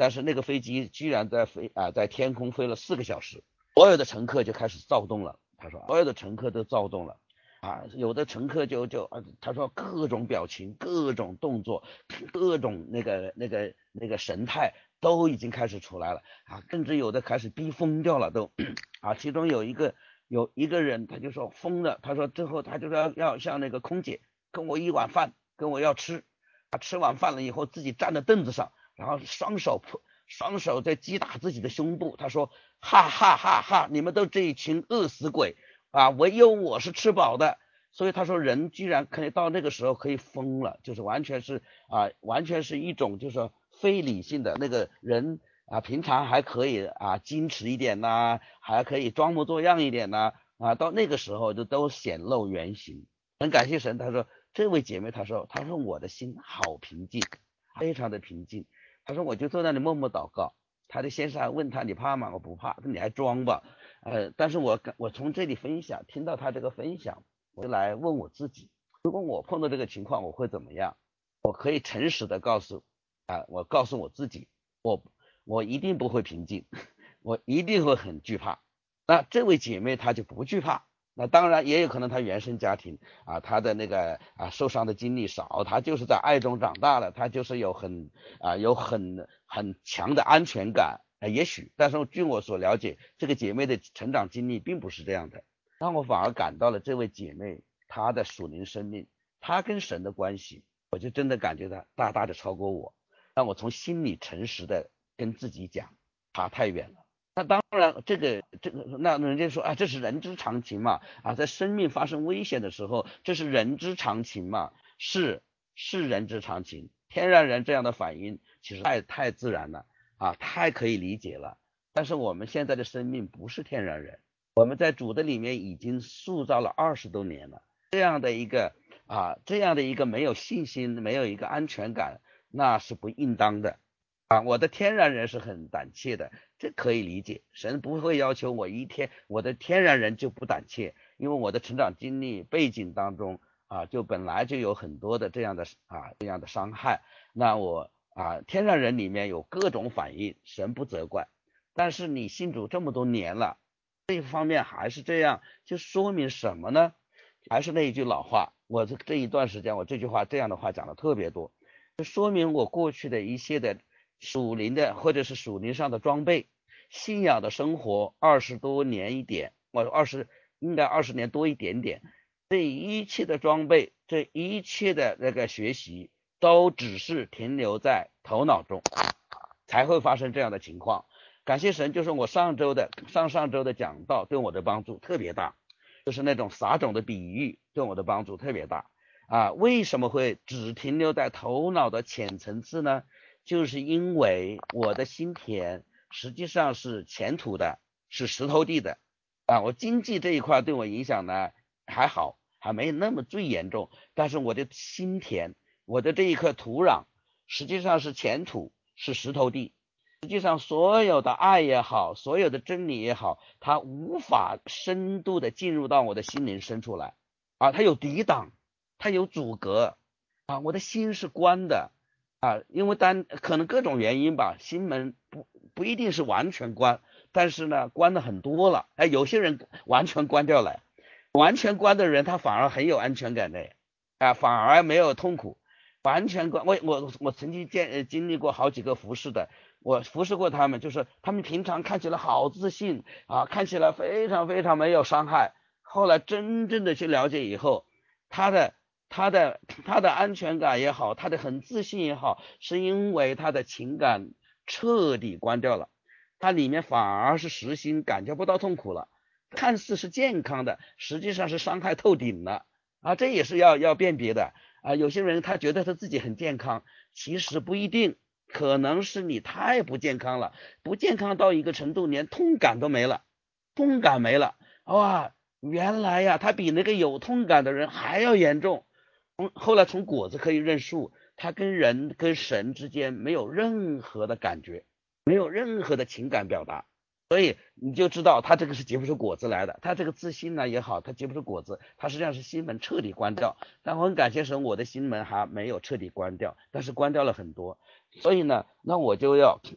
但是那个飞机居然在飞啊、呃，在天空飞了四个小时，所有的乘客就开始躁动了。他说，所有的乘客都躁动了啊，有的乘客就就啊，他说各种表情、各种动作、各种那个那个那个神态都已经开始出来了啊，甚至有的开始逼疯掉了都啊。其中有一个有一个人他就说疯了，他说最后他就要要像那个空姐跟我一碗饭，跟我要吃。他吃完饭了以后，自己站在凳子上，然后双手双手在击打自己的胸部。他说：“哈哈哈哈，你们都这一群饿死鬼啊！唯有我是吃饱的。”所以他说，人居然可以到那个时候可以疯了，就是完全是啊，完全是一种就是说非理性的那个人啊，平常还可以啊矜持一点呐、啊，还可以装模作样一点呐 啊, 啊，到那个时候就都显露原形。很感谢神，他说。这位姐妹她说她说我的心好平静，非常的平静。她说我就坐在那里默默祷告。她的先生还问她你怕吗？我不怕，你还装吧。呃，但是我我从这里分享听到她这个分享，我就来问我自己，如果我碰到这个情况我会怎么样？我可以诚实的告诉啊、呃，我告诉我自己，我我一定不会平静，我一定会很惧怕。那这位姐妹她就不惧怕。那当然也有可能他原生家庭啊，他的那个啊受伤的经历少，他就是在爱中长大了，他就是有很啊有很很强的安全感啊，也许，但是据我所了解，这个姐妹的成长经历并不是这样的，让我反而感到了这位姐妹她的属灵生命，她跟神的关系，我就真的感觉到大大的超过我，让我从心里诚实的跟自己讲，差太远了。那当然，这个这个，那人家说啊，这是人之常情嘛，啊，在生命发生危险的时候，这是人之常情嘛，是是人之常情。天然人这样的反应其实太太自然了啊，太可以理解了。但是我们现在的生命不是天然人，我们在主的里面已经塑造了二十多年了，这样的一个啊，这样的一个没有信心、没有一个安全感，那是不应当的。啊，我的天然人是很胆怯的，这可以理解。神不会要求我一天，我的天然人就不胆怯，因为我的成长经历背景当中啊，就本来就有很多的这样的啊这样的伤害。那我啊天然人里面有各种反应，神不责怪。但是你信主这么多年了，这一方面还是这样，就说明什么呢？还是那一句老话，我这这一段时间我这句话这样的话讲的特别多，就说明我过去的一些的。属灵的或者是属灵上的装备，信仰的生活二十多年一点，我二十应该二十年多一点点，这一切的装备，这一切的那个学习，都只是停留在头脑中，才会发生这样的情况。感谢神，就是我上周的上上周的讲道对我的帮助特别大，就是那种撒种的比喻对我的帮助特别大啊。为什么会只停留在头脑的浅层次呢？就是因为我的心田实际上是浅土的，是石头地的啊。我经济这一块对我影响呢还好，还没那么最严重，但是我的心田，我的这一块土壤实际上是浅土，是石头地。实际上所有的爱也好，所有的真理也好，它无法深度的进入到我的心灵深处来啊，它有抵挡，它有阻隔啊，我的心是关的。啊，因为单可能各种原因吧，心门不不一定是完全关，但是呢，关的很多了。哎，有些人完全关掉了，完全关的人他反而很有安全感的，啊，反而没有痛苦。完全关，我我我曾经见经历过好几个服侍的，我服侍过他们，就是他们平常看起来好自信啊，看起来非常非常没有伤害，后来真正的去了解以后，他的。他的他的安全感也好，他的很自信也好，是因为他的情感彻底关掉了，他里面反而是实心，感觉不到痛苦了，看似是健康的，实际上是伤害透顶了啊，这也是要要辨别的啊。有些人他觉得他自己很健康，其实不一定，可能是你太不健康了，不健康到一个程度，连痛感都没了，痛感没了，哇，原来呀，他比那个有痛感的人还要严重。后来从果子可以认数，他跟人跟神之间没有任何的感觉，没有任何的情感表达，所以你就知道他这个是结不出果子来的。他这个自信呢也好，他结不出果子，他实际上是心门彻底关掉。但我很感谢神，我的心门还没有彻底关掉，但是关掉了很多。所以呢，那我就要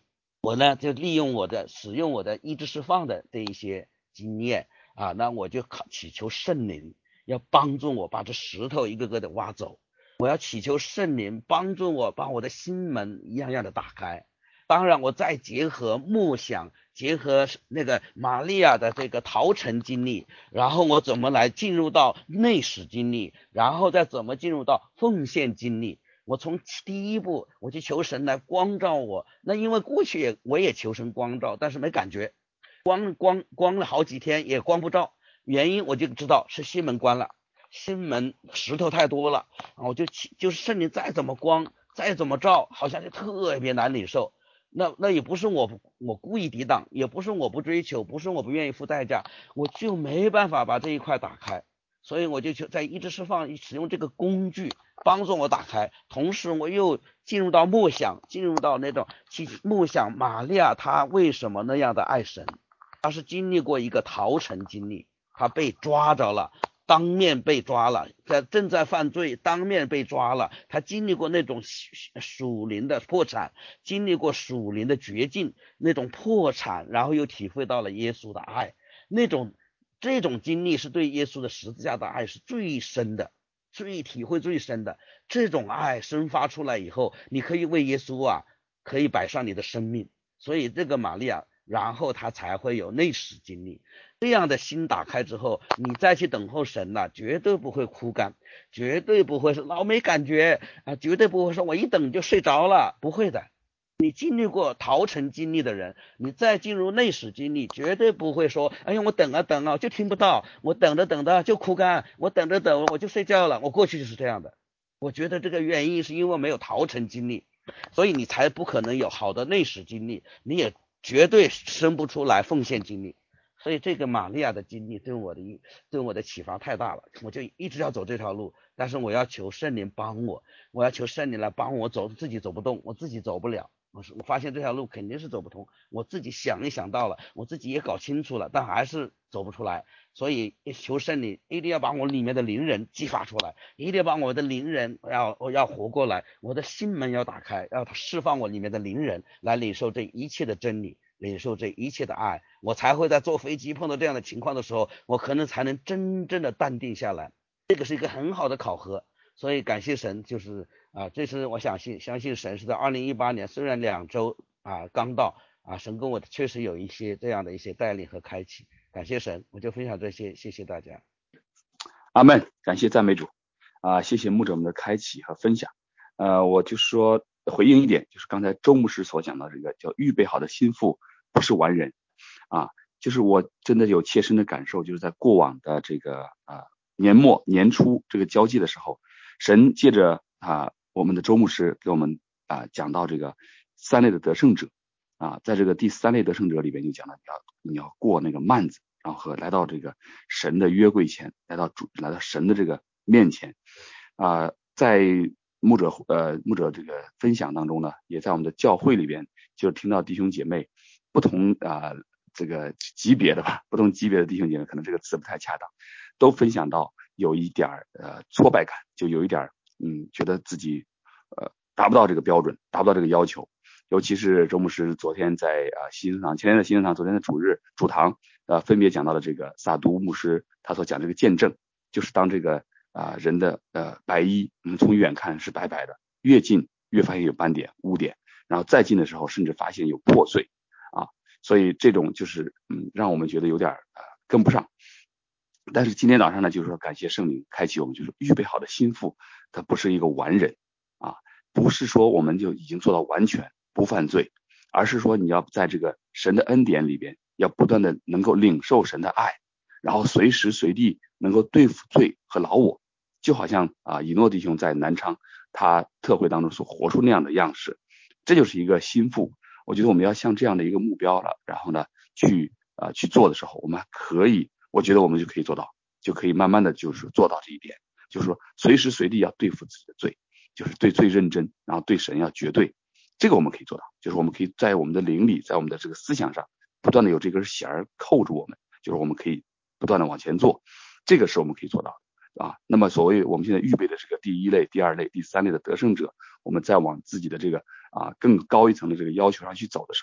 我呢就利用我的使用我的意志释放的这一些经验啊，那我就祈求圣灵要帮助我把这石头一个个的挖走，我要祈求圣灵帮助我把我的心门一样样的打开。当然我再结合默想，结合那个玛利亚的这个陶城经历，然后我怎么来进入到内史经历，然后再怎么进入到奉献经历。我从第一步我去求神来光照我，那因为过去也我也求神光照，但是没感觉，光光光了好几天也光不照，原因我就知道是心门关了，心门石头太多了，我就就是圣灵再怎么光再怎么照，好像就特别难领受。那那也不是我我故意抵挡，也不是我不追求，不是我不愿意付代价，我就没办法把这一块打开，所以我就在意志释放使用这个工具帮助我打开，同时我又进入到默想，进入到那种去默想玛利亚她为什么那样的爱神，她是经历过一个逃城经历，她被抓着了，当面被抓了，在正在犯罪，当面被抓了，他经历过那种属灵的破产，经历过属灵的绝境，那种破产，然后又体会到了耶稣的爱，那种这种经历是对耶稣的十字架的爱是最深的，最体会最深的。这种爱生发出来以后，你可以为耶稣啊，可以摆上你的生命。所以这个玛利亚，然后他才会有内史经历。这样的心打开之后，你再去等候神了，绝对不会枯干，绝对不会是老没感觉啊，绝对不会说我一等就睡着了，不会的。你经历过逃城经历的人，你再进入内史经历，绝对不会说哎呀我等啊等啊就听不到，我等着等着就枯干，我等着等我就睡觉了。我过去就是这样的，我觉得这个原因是因为没有逃城经历，所以你才不可能有好的内史经历，你也绝对生不出来奉献经历。所以这个玛利亚的经历对我的对我的启发太大了，我就一直要走这条路，但是我要求圣灵帮我，我要求圣灵来帮我走，自己走不动，我自己走不了。我我发现这条路肯定是走不通，我自己想一想到了，我自己也搞清楚了，但还是走不出来。所以求圣灵一定要把我里面的灵人激发出来，一定要把我的灵人要要活过来，我的心门要打开，要释放我里面的灵人来领受这一切的真理，领受这一切的爱，我才会在坐飞机碰到这样的情况的时候，我可能才能真正的淡定下来。这个是一个很好的考核，所以感谢神，就是啊，这是我相信相信神是在二零一八年，虽然两周啊刚到啊，神跟我确实有一些这样的一些带领和开启，感谢神，我就分享这些，谢谢大家。 阿们，感谢赞美主啊，谢谢牧者们的开启和分享。呃，我就说回应一点，就是刚才周牧师所讲到这个叫预备好的心腹不是完人啊，就是我真的有切身的感受，就是在过往的这个啊年末年初这个交际的时候，神借着啊我们的周牧师给我们啊讲到这个三类的得胜者啊，在这个第三类得胜者里边就讲到你要你要过那个幔子，然后来到这个神的约柜前，来到主来到神的这个面前啊，在牧者呃牧者这个分享当中呢，也在我们的教会里边就听到弟兄姐妹不同啊这个级别的吧，不同级别的弟兄姐妹，可能这个词不太恰当，都分享到有一点呃挫败感，就有一点嗯觉得自己呃达不到这个标准，达不到这个要求。尤其是周牧师昨天在啊新生堂，前天的新生堂，昨天的主日主堂呃分别讲到了这个萨都牧师他所讲这个见证，就是当这个啊人的呃白衣，我们从远看是白白的，越近越发现有斑点污点，然后再近的时候甚至发现有破碎啊，所以这种就是嗯让我们觉得有点呃跟不上。但是今天早上呢，就是说感谢圣灵开启我们，就是预备好的心腹，他不是一个完人啊，不是说我们就已经做到完全不犯罪，而是说你要在这个神的恩典里边，要不断的能够领受神的爱，然后随时随地能够对付罪和老我，就好像啊以诺弟兄在南昌他特会当中所活出那样的样式，这就是一个心腹。我觉得我们要向这样的一个目标了，然后呢去啊、呃、去做的时候，我们可以，我觉得我们就可以做到，就可以慢慢的就是做到这一点，就是说随时随地要对付自己的罪，就是对罪认真，然后对神要绝对，这个我们可以做到，就是我们可以在我们的灵里，在我们的这个思想上不断的有这根弦儿扣住我们，就是我们可以不断的往前做，这个是我们可以做到的啊。那么所谓我们现在预备的这个第一类、第二类、第三类的得胜者，我们再往自己的这个啊更高一层的这个要求上去走的时候，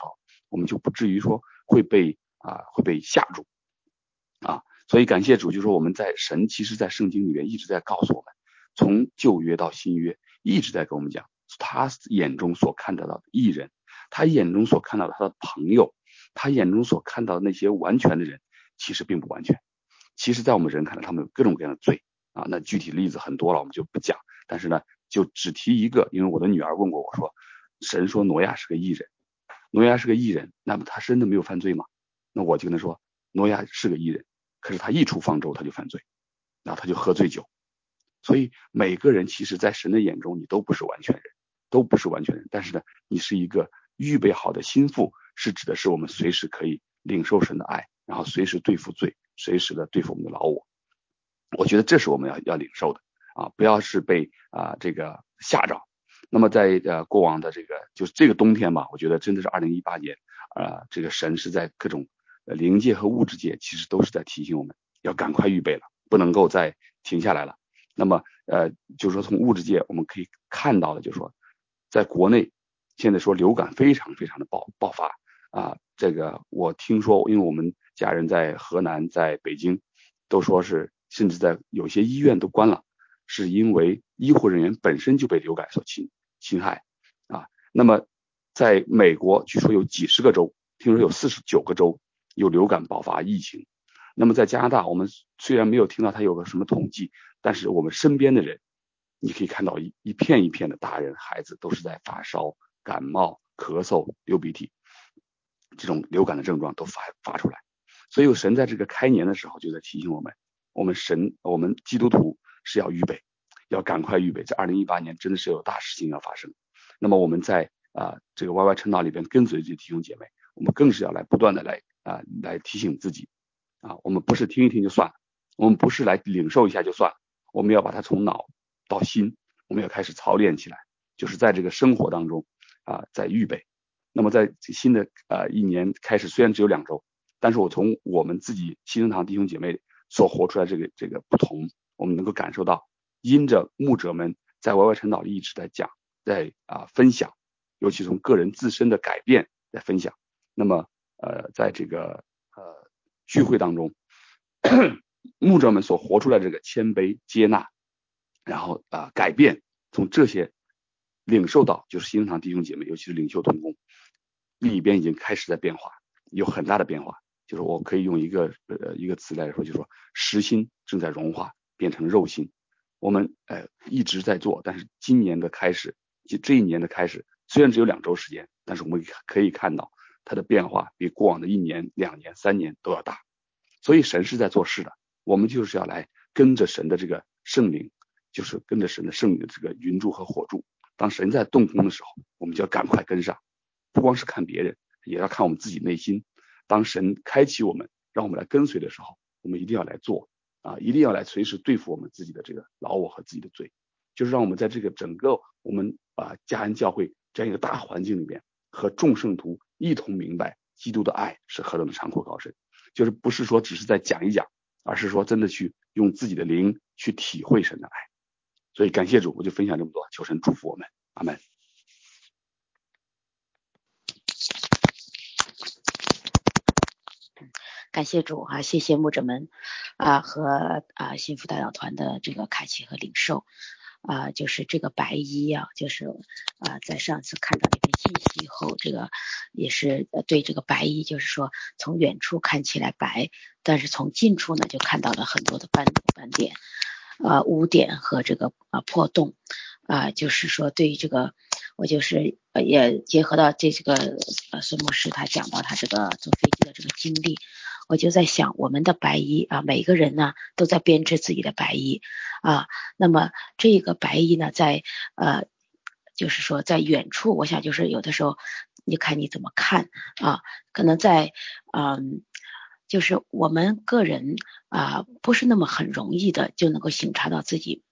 我们就不至于说会被啊会被吓住啊。所以感谢主，就是说我们在神其实在圣经里面一直在告诉我们，从旧约到新约一直在跟我们讲，他眼中所看得到的义人，他眼中所看到的他的朋友，他眼中所看到的那些完全的人，其实并不完全。其实在我们人看来，他们有各种各样的罪啊，那具体例子很多了，我们就不讲。但是呢，就只提一个，因为我的女儿问过我说，神说挪亚是个义人，挪亚是个义人，那么他真的没有犯罪吗？那我就跟他说，挪亚是个义人，可是他一出方舟他就犯罪，然后他就喝醉酒。所以每个人其实在神的眼中你都不是完全人，都不是完全人，但是呢，你是一个预备好的心腹，是指的是我们随时可以领受神的爱，然后随时对付罪，随时的对付我们的老我。我觉得这是我们要要领受的啊，不要是被啊这个吓着。那么在呃过往的这个就是这个冬天吧，我觉得真的是二零一八年啊，这个神是在各种呃灵界和物质界其实都是在提醒我们要赶快预备了，不能够再停下来了。那么呃就是说从物质界我们可以看到的，就是说在国内现在说流感非常非常的爆爆发啊，这个我听说，因为我们家人在河南在北京都说是甚至在有些医院都关了，是因为医护人员本身就被流感所侵侵害啊。那么在美国据说有几十个州，听说有四十九个州有流感爆发疫情。那么在加拿大，我们虽然没有听到它有个什么统计，但是我们身边的人你可以看到一一片一片的大人孩子都是在发烧、感冒、咳嗽、流鼻涕，这种流感的症状都发发出来。所以神在这个开年的时候就在提醒我们，我们神我们基督徒是要预备，要赶快预备，在二零一八年真的是有大事情要发生。那么我们在啊、呃、这个 Y Y 晨祷里边跟随这些弟兄姐妹，我们更是要来不断的来啊、呃、来提醒自己啊，我们不是听一听就算了，我们不是来领受一下就算了，我们要把它从脑到心，我们要开始操练起来，就是在这个生活当中啊在预备。那么在新的呃一年开始，虽然只有两周，但是我从我们自己新生堂弟兄姐妹所活出来这个这个不同，我们能够感受到，因着牧者们在 Y Y 晨祷里一直在讲，在啊、呃、分享，尤其从个人自身的改变在分享。那么呃在这个呃聚会当中，牧者们所活出来这个谦卑、接纳，然后啊、呃、改变，从这些领受到，就是新生堂弟兄姐妹，尤其是领袖同工里边已经开始在变化，有很大的变化。就是我可以用一个呃一个词来说，就是说实心正在融化变成肉心。我们呃一直在做，但是今年的开始，就这一年的开始，虽然只有两周时间，但是我们可以看到它的变化比过往的一年、两年、三年都要大。所以神是在做事的，我们就是要来跟着神的这个圣灵，就是跟着神的圣灵的这个云柱和火柱。当神在动工的时候，我们就要赶快跟上，不光是看别人，也要看我们自己内心。当神开启我们，让我们来跟随的时候，我们一定要来做啊，一定要来随时对付我们自己的这个老我和自己的罪，就是让我们在这个整个我们啊嘉恩教会这样一个大环境里面，和众圣徒一同明白基督的爱是何等的长阔高深，就是不是说只是在讲一讲，而是说真的去用自己的灵去体会神的爱。所以感谢主，我就分享这么多，求神祝福我们，阿们。 感谢主啊，谢谢牧者们啊和啊幸福代祷团的这个开启和领受啊，就是这个白衣啊，就是啊在上次看到这篇信息以后，这个也是对这个白衣，就是说从远处看起来白，但是从近处呢就看到了很多的斑斑点啊污点和这个啊破洞啊，就是说对于这个我就是呃也结合到这个呃孙牧师他讲到他这个坐飞机的这个经历，我就在想我们的白衣啊，每个人呢都在编织自己的白衣啊，那么这个白衣呢在呃就是说在远处，我想就是有的时候你看你怎么看啊，可能在嗯就是我们个人啊不是那么很容易的就能够省察到自己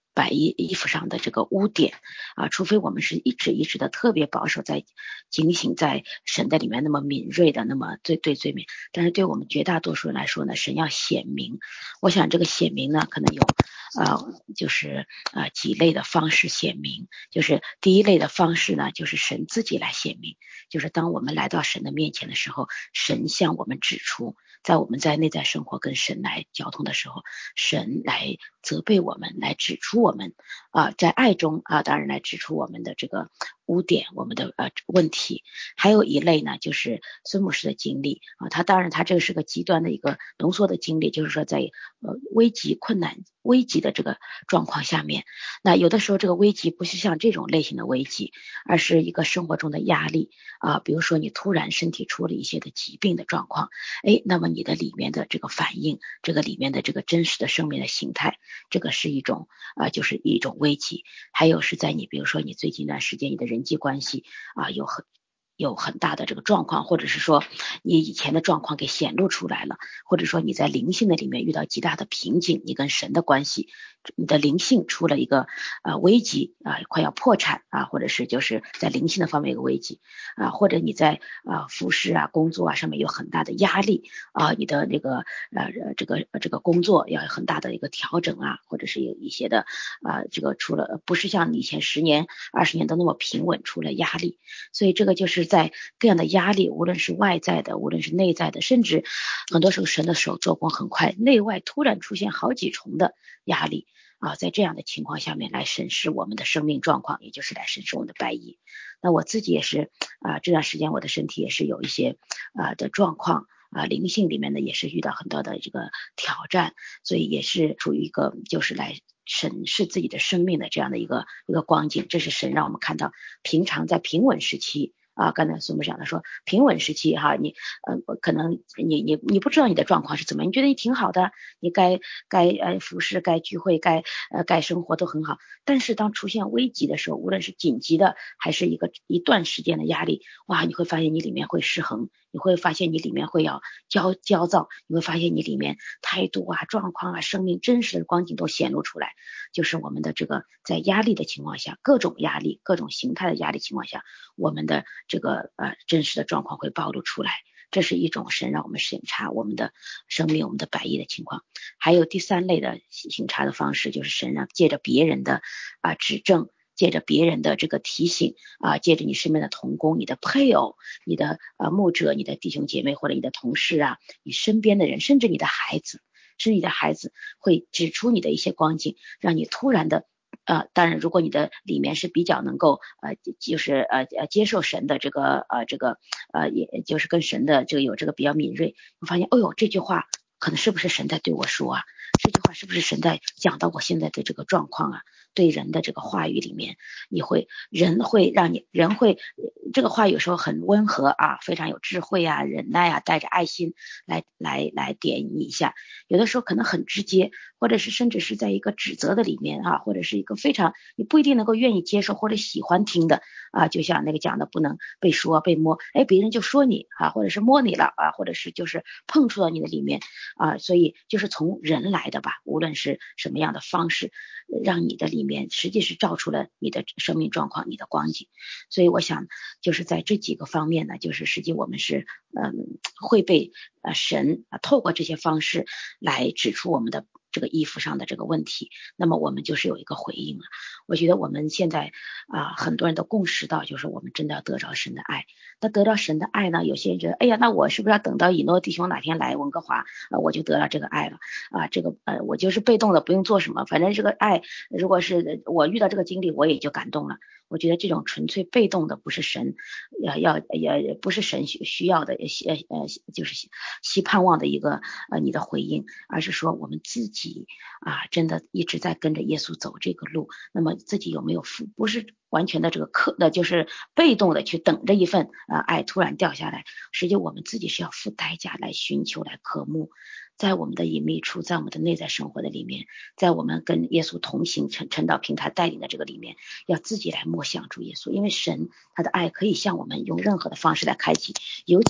百衣衣服上的这个污点啊，除非我们是一直一直的特别保守，在警醒在神的里面那么敏锐的，那么对对罪名，但是对我们绝大多数人来说呢，神要显明。我想这个显明呢，可能有呃就是呃几类的方式显明。就是第一类的方式呢，就是神自己来显明，就是当我们来到神的面前的时候，神向我们指出，在我们在内在生活跟神来交通的时候，神来责备我们，来指出我们啊、呃，在爱中啊、呃，当然来指出我们的这个污点，我们的呃问题。还有一类呢，就是孙牧师的经历啊、呃，他当然他这个是个极端的一个浓缩的经历，就是说在呃危急困难危急的这个状况下面，那有的时候这个危机不是像这种类型的危机，而是一个生活中的压力啊、呃，比如说你突然身体出了一些的疾病的状况，哎，那么你的里面的这个反应，这个里面的这个真实的生命的形态，这个是一种啊、呃，就是一种危机。还有是在你比如说你最近一段时间你的人际关系啊、呃、有很有很大的这个状况，或者是说你以前的状况给显露出来了，或者说你在灵性的里面遇到极大的瓶颈，你跟神的关系，你的灵性出了一个呃危机啊、呃，快要破产啊，或者是就是在灵性的方面一个危机啊、呃，或者你在啊、呃、服饰啊工作啊上面有很大的压力啊、呃，你的那个呃这个这个工作要有很大的一个调整啊，或者是有一些的啊、呃、这个出了不是像以前十年二十年都那么平稳，出了压力，所以这个就是在各样的压力，无论是外在的，无论是内在的，甚至很多时候神的手做工很快，内外突然出现好几重的压力啊，在这样的情况下面来审视我们的生命状况，也就是来审视我们的百亿。那我自己也是啊，这段时间我的身体也是有一些啊的状况啊，灵性里面呢也是遇到很多的这个挑战，所以也是处于一个就是来审视自己的生命的这样的一个一个光景。这是神让我们看到，平常在平稳时期啊，刚才苏牧讲的说，平稳时期哈、啊，你呃可能你你你不知道你的状况是怎么，你觉得你挺好的，你该该呃服侍、该聚会、该呃该生活都很好，但是当出现危急的时候，无论是紧急的还是一个一段时间的压力，哇，你会发现你里面会失衡，你会发现你里面会要焦焦躁，你会发现你里面态度啊、状况啊、生命真实的光景都显露出来，就是我们的这个在压力的情况下，各种压力、各种形态的压力情况下，我们的这个呃真实的状况会暴露出来。这是一种神让我们审查我们的生命、我们的百亿的情况。还有第三类的审查的方式，就是神让借着别人的啊、呃、指正，借着别人的这个提醒啊、呃，借着你身边的同工、你的配偶、你的呃牧者、你的弟兄姐妹或者你的同事啊，你身边的人，甚至你的孩子，甚至你的孩子会指出你的一些光景，让你突然的呃，当然，如果你的里面是比较能够呃，就是呃呃接受神的这个呃这个呃，也就是跟神的这个有这个比较敏锐，我发现，哦呦，这句话可能是不是神在对我说啊？这句话是不是神在讲到我现在的这个状况啊？对人的这个话语里面，你会人会让你人会这个话有时候很温和啊，非常有智慧啊，忍耐啊，带着爱心来来来点你一下。有的时候可能很直接，或者是甚至是在一个指责的里面啊，或者是一个非常你不一定能够愿意接受或者喜欢听的啊，就像那个讲的不能被说被摸，哎，别人就说你啊，或者是摸你了啊，或者是就是碰触到你的里面啊，所以就是从人来的吧，无论是什么样的方式，让你的里面实际是照出了你的生命状况、你的光景。所以我想就是在这几个方面呢，就是实际我们是嗯会被呃神啊透过这些方式来指出我们的这个衣服上的这个问题，那么我们就是有一个回应了。我觉得我们现在啊、呃、很多人都共识到，就是我们真的要得着神的爱。那得到神的爱呢，有些人觉得，哎呀，那我是不是要等到以诺弟兄哪天来温哥华，呃，我就得到这个爱了啊？这个呃，我就是被动的，不用做什么，反正这个爱，如果是我遇到这个经历，我也就感动了。我觉得这种纯粹被动的不是神要要也不是神需需要的呃呃就是希盼望的一个呃你的回应，而是说我们自己啊真的一直在跟着耶稣走这个路，那么自己有没有付，不是完全的这个客的就是被动的去等着一份呃爱突然掉下来，实际我们自己是要付代价来寻求来渴慕，在我们的隐秘处，在我们的内在生活的里面，在我们跟耶稣同行陈陈导平台带领的这个里面，要自己来默想主耶稣，因为神他的爱可以向我们用任何的方式来开启，尤其他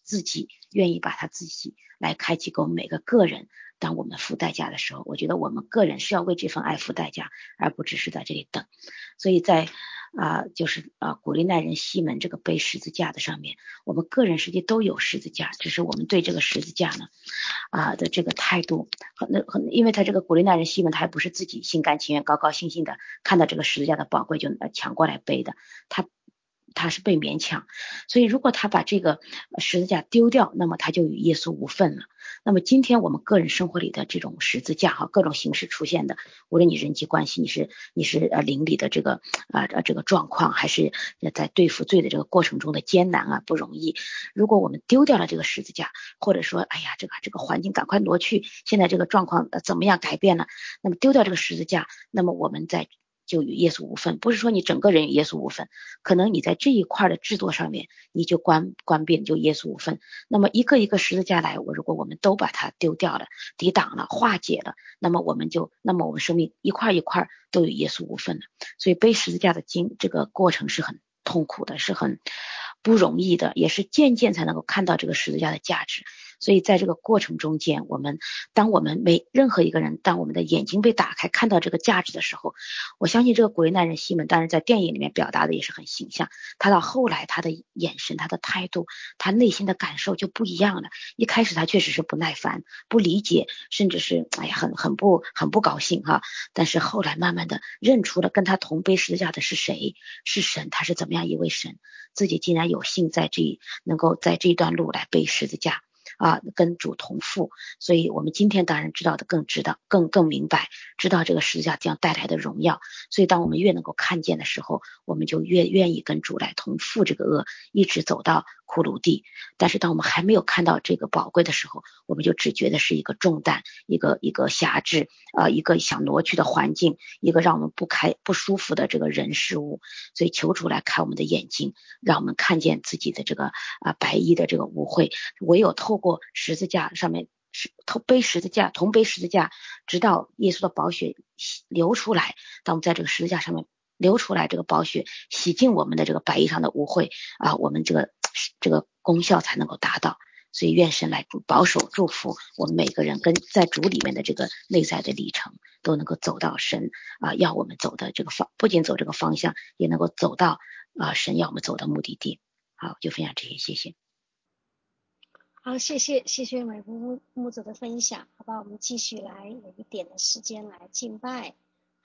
自己愿意把他自己来开启给我们每个个人。当我们付代价的时候，我觉得我们个人是要为这份爱付代价，而不只是在这里等。所以在啊、呃，就是啊、呃，古利奈人西门这个背十字架的上面，我们个人实际都有十字架，只是我们对这个十字架呢啊、呃、的这个态度很很，因为他这个古利奈人西门他还不是自己心甘情愿高高兴兴的看到这个十字架的宝贵就抢过来背的，他他是被勉强，所以如果他把这个十字架丢掉，那么他就与耶稣无份了。那么今天我们个人生活里的这种十字架哈，各种形式出现的，无论你人际关系，你是你是呃邻里的这个啊呃这个状况，还是在对付罪的这个过程中的艰难啊不容易。如果我们丢掉了这个十字架，或者说哎呀这个这个环境赶快挪去，现在这个状况、呃、怎么样改变了，那么丢掉这个十字架，那么我们在就与耶稣无份，不是说你整个人与耶稣无份，可能你在这一块的制作上面你就关关闭就耶稣无份。那么一个一个十字架来，我如果我们都把它丢掉了、抵挡了、化解了，那么我们就那么我们生命一块一块都与耶稣无份了。所以背十字架的经这个过程是很痛苦的，是很不容易的，也是渐渐才能够看到这个十字架的价值。所以在这个过程中间，我们当我们每任何一个人，当我们的眼睛被打开看到这个价值的时候，我相信这个古利奈人西门当然在电影里面表达的也是很形象，他到后来他的眼神、他的态度、他内心的感受就不一样了。一开始他确实是不耐烦、不理解，甚至是哎呀很很不很不高兴哈，但是后来慢慢的认出了跟他同背十字架的是谁，是神，他是怎么样一位神，自己竟然有幸在这能够在这段路来背十字架啊，跟主同负。所以我们今天当然知道的更知道更更明白，知道这个十字架这样带来的荣耀。所以当我们越能够看见的时候，我们就越愿意跟主来同负这个恶，一直走到骷髅地。但是当我们还没有看到这个宝贵的时候，我们就只觉得是一个重担，一个一个辖制呃，一个想挪去的环境，一个让我们不开不舒服的这个人事物。所以求主来开我们的眼睛，让我们看见自己的这个啊、呃、白衣的这个污秽，唯有透过十字架上面背十字架同背十字架，直到耶稣的宝血流出来，当我们在这个十字架上面流出来，这个宝血洗净我们的这个白衣上的污秽啊，我们这个这个功效才能够达到。所以愿神来保守祝福我们每个人跟在主里面的这个内在的历程，都能够走到神啊要我们走的这个方，不仅走这个方向，也能够走到啊神要我们走的目的地。好，就分享这些，谢谢。 好，谢谢谢谢美牧牧者的分享，好吧，我们继续来有一点的时间来敬拜。